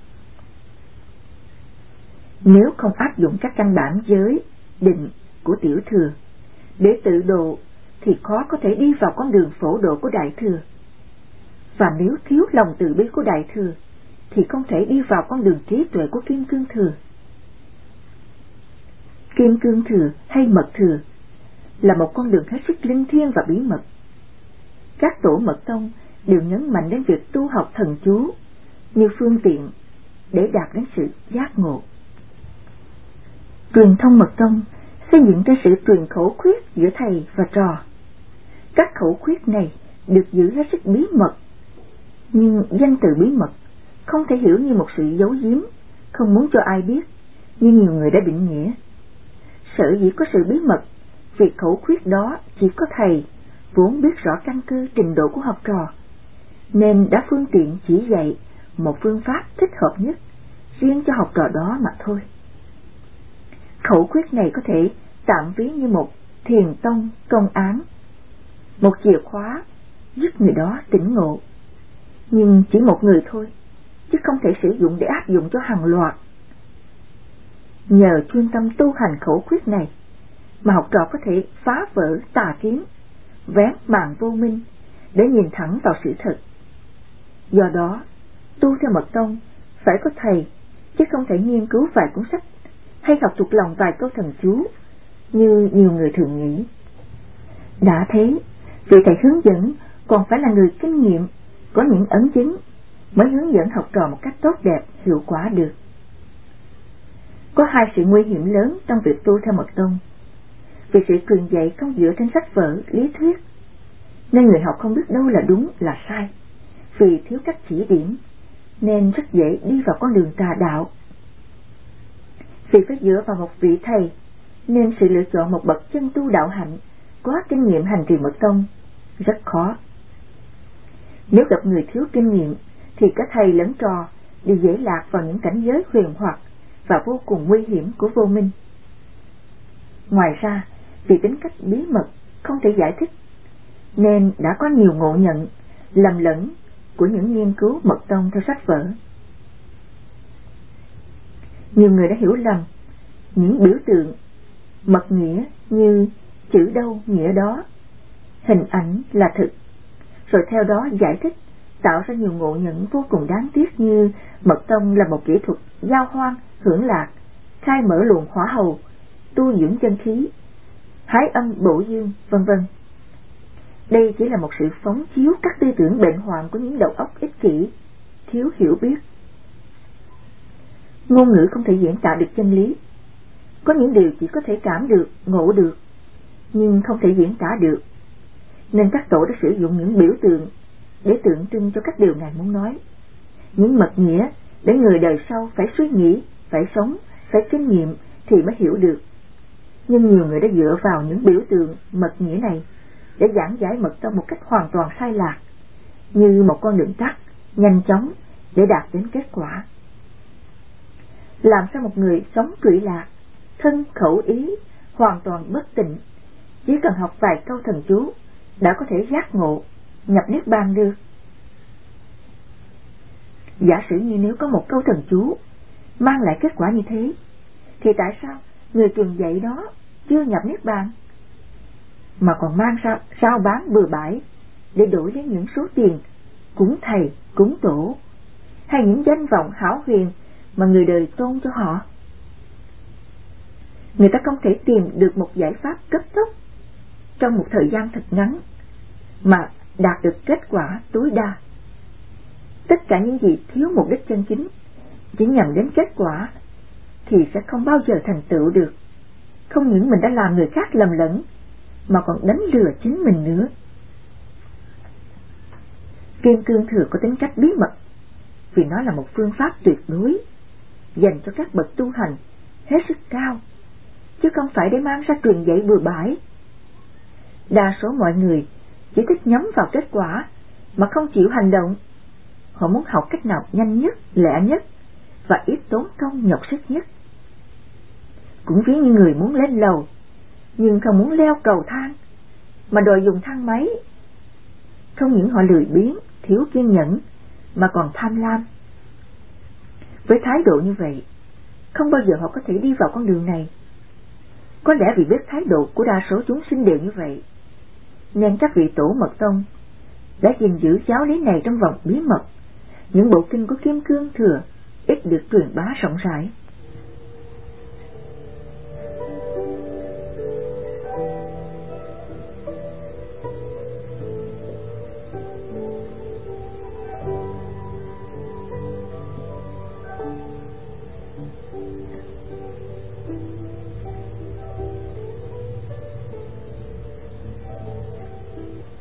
Speaker 1: Nếu không áp dụng các căn bản giới, định của tiểu thừa để tự độ, thì khó có thể đi vào con đường phổ độ của đại thừa. Và nếu thiếu lòng từ bi của đại thừa, thì không thể đi vào con đường trí tuệ của kim cương thừa. Kim cương thừa hay mật thừa là một con đường hết sức linh thiêng và bí mật. Các tổ mật tông đều nhấn mạnh đến việc tu học thần chú như phương tiện để đạt đến sự giác ngộ. Truyền thông mật tông xây dựng trên sự truyền khẩu khuyết giữa thầy và trò. Các khẩu khuyết này được giữ hết sức bí mật, nhưng danh từ bí mật không thể hiểu như một sự giấu giếm, không muốn cho ai biết, như nhiều người đã định nghĩa. Sở dĩ có sự bí mật vì khẩu khuyết đó chỉ có thầy vốn biết rõ căn cơ trình độ của học trò, nên đã phương tiện chỉ dạy một phương pháp thích hợp nhất riêng cho học trò đó mà thôi. Khẩu khuyết này có thể tạm ví như một thiền tông công án, một chìa khóa giúp người đó tỉnh ngộ, nhưng chỉ một người thôi, chứ không thể sử dụng để áp dụng cho hàng loạt. Nhờ chuyên tâm tu hành khẩu khuyết này mà học trò có thể phá vỡ tà kiến, vén màn vô minh để nhìn thẳng vào sự thật. Do đó, tu theo mật tông phải có thầy, chứ không thể nghiên cứu vài cuốn sách hay học thuộc lòng vài câu thần chú như nhiều người thường nghĩ. Đã thế, vị thầy hướng dẫn còn phải là người kinh nghiệm, có những ấn chứng mới hướng dẫn học trò một cách tốt đẹp, hiệu quả được. Có hai sự nguy hiểm lớn trong việc tu theo mật tông. Vì sự truyền dạy không dựa trên sách vở, lý thuyết, nên người học không biết đâu là đúng, là sai. Vì thiếu cách chỉ điểm, nên rất dễ đi vào con đường tà đạo. Vì phải dựa vào một vị thầy, nên sự lựa chọn một bậc chân tu đạo hạnh có kinh nghiệm hành trì mật tông rất khó. Nếu gặp người thiếu kinh nghiệm, thì cả thầy lẫn trò đều dễ lạc vào những cảnh giới huyền hoặc và vô cùng nguy hiểm của vô minh. Ngoài ra, vì tính cách bí mật không thể giải thích, nên đã có nhiều ngộ nhận, lầm lẫn của những nghiên cứu mật tông theo sách vở. Nhiều người đã hiểu lầm những biểu tượng mật nghĩa như chữ đâu nghĩa đó, hình ảnh là thực, rồi theo đó giải thích, tạo ra nhiều ngộ nhận vô cùng đáng tiếc như mật tông là một kỹ thuật giao hoan, hưởng lạc, khai mở luồng hỏa hầu, tu dưỡng chân khí, hái âm bổ dương, vân vân. Đây chỉ là một sự phóng chiếu các tư tưởng bệnh hoạn của những đầu óc ích kỷ, thiếu hiểu biết. Ngôn ngữ không thể diễn tả được chân lý. Có những điều chỉ có thể cảm được, ngộ được, nhưng không thể diễn tả được. Nên các tổ đã sử dụng những biểu tượng để tượng trưng cho các điều Ngài muốn nói. Những mật nghĩa để người đời sau phải suy nghĩ, phải sống, phải kinh nghiệm thì mới hiểu được. Nhưng nhiều người đã dựa vào những biểu tượng mật nghĩa này để giảng giải mật tông một cách hoàn toàn sai lạc, như một con đường tắt, nhanh chóng để đạt đến kết quả. Làm sao một người sống trụy lạc, thân khẩu ý hoàn toàn bất tịnh, chỉ cần học vài câu thần chú đã có thể giác ngộ, nhập niết bàn được? Giả sử như nếu có một câu thần chú mang lại kết quả như thế, thì tại sao người truyền dạy đó chưa nhập niết bàn, mà còn mang ra rao bán bừa bãi để đổi lấy những số tiền cúng thầy, cúng tổ, hay những danh vọng hão huyền mà người đời tôn cho họ? Người ta không thể tìm được một giải pháp cấp tốc trong một thời gian thật ngắn mà đạt được kết quả tối đa. Tất cả những gì thiếu mục đích chân chính, chỉ nhằm đến kết quả, thì sẽ không bao giờ thành tựu được. Không những mình đã làm người khác lầm lẫn, mà còn đánh lừa chính mình nữa. Kim cương thừa có tính cách bí mật, vì nó là một phương pháp tuyệt đối dành cho các bậc tu hành hết sức cao, chứ không phải để mang ra truyền dạy bừa bãi. Đa số mọi người chỉ thích nhắm vào kết quả mà không chịu hành động. Họ muốn học cách nào nhanh nhất, lẹ nhất và ít tốn công nhọc sức nhất. Cũng ví như người muốn lên lầu nhưng không muốn leo cầu thang mà đòi dùng thang máy. Không những họ lười biếng, thiếu kiên nhẫn mà còn tham lam. Với thái độ như vậy, không bao giờ họ có thể đi vào con đường này. Có lẽ vì biết thái độ của đa số chúng sinh đều như vậy, nên các vị tổ mật tông đã gìn giữ giáo lý này trong vòng bí mật. Những bộ kinh của Kim Cương Thừa ít được truyền bá rộng rãi.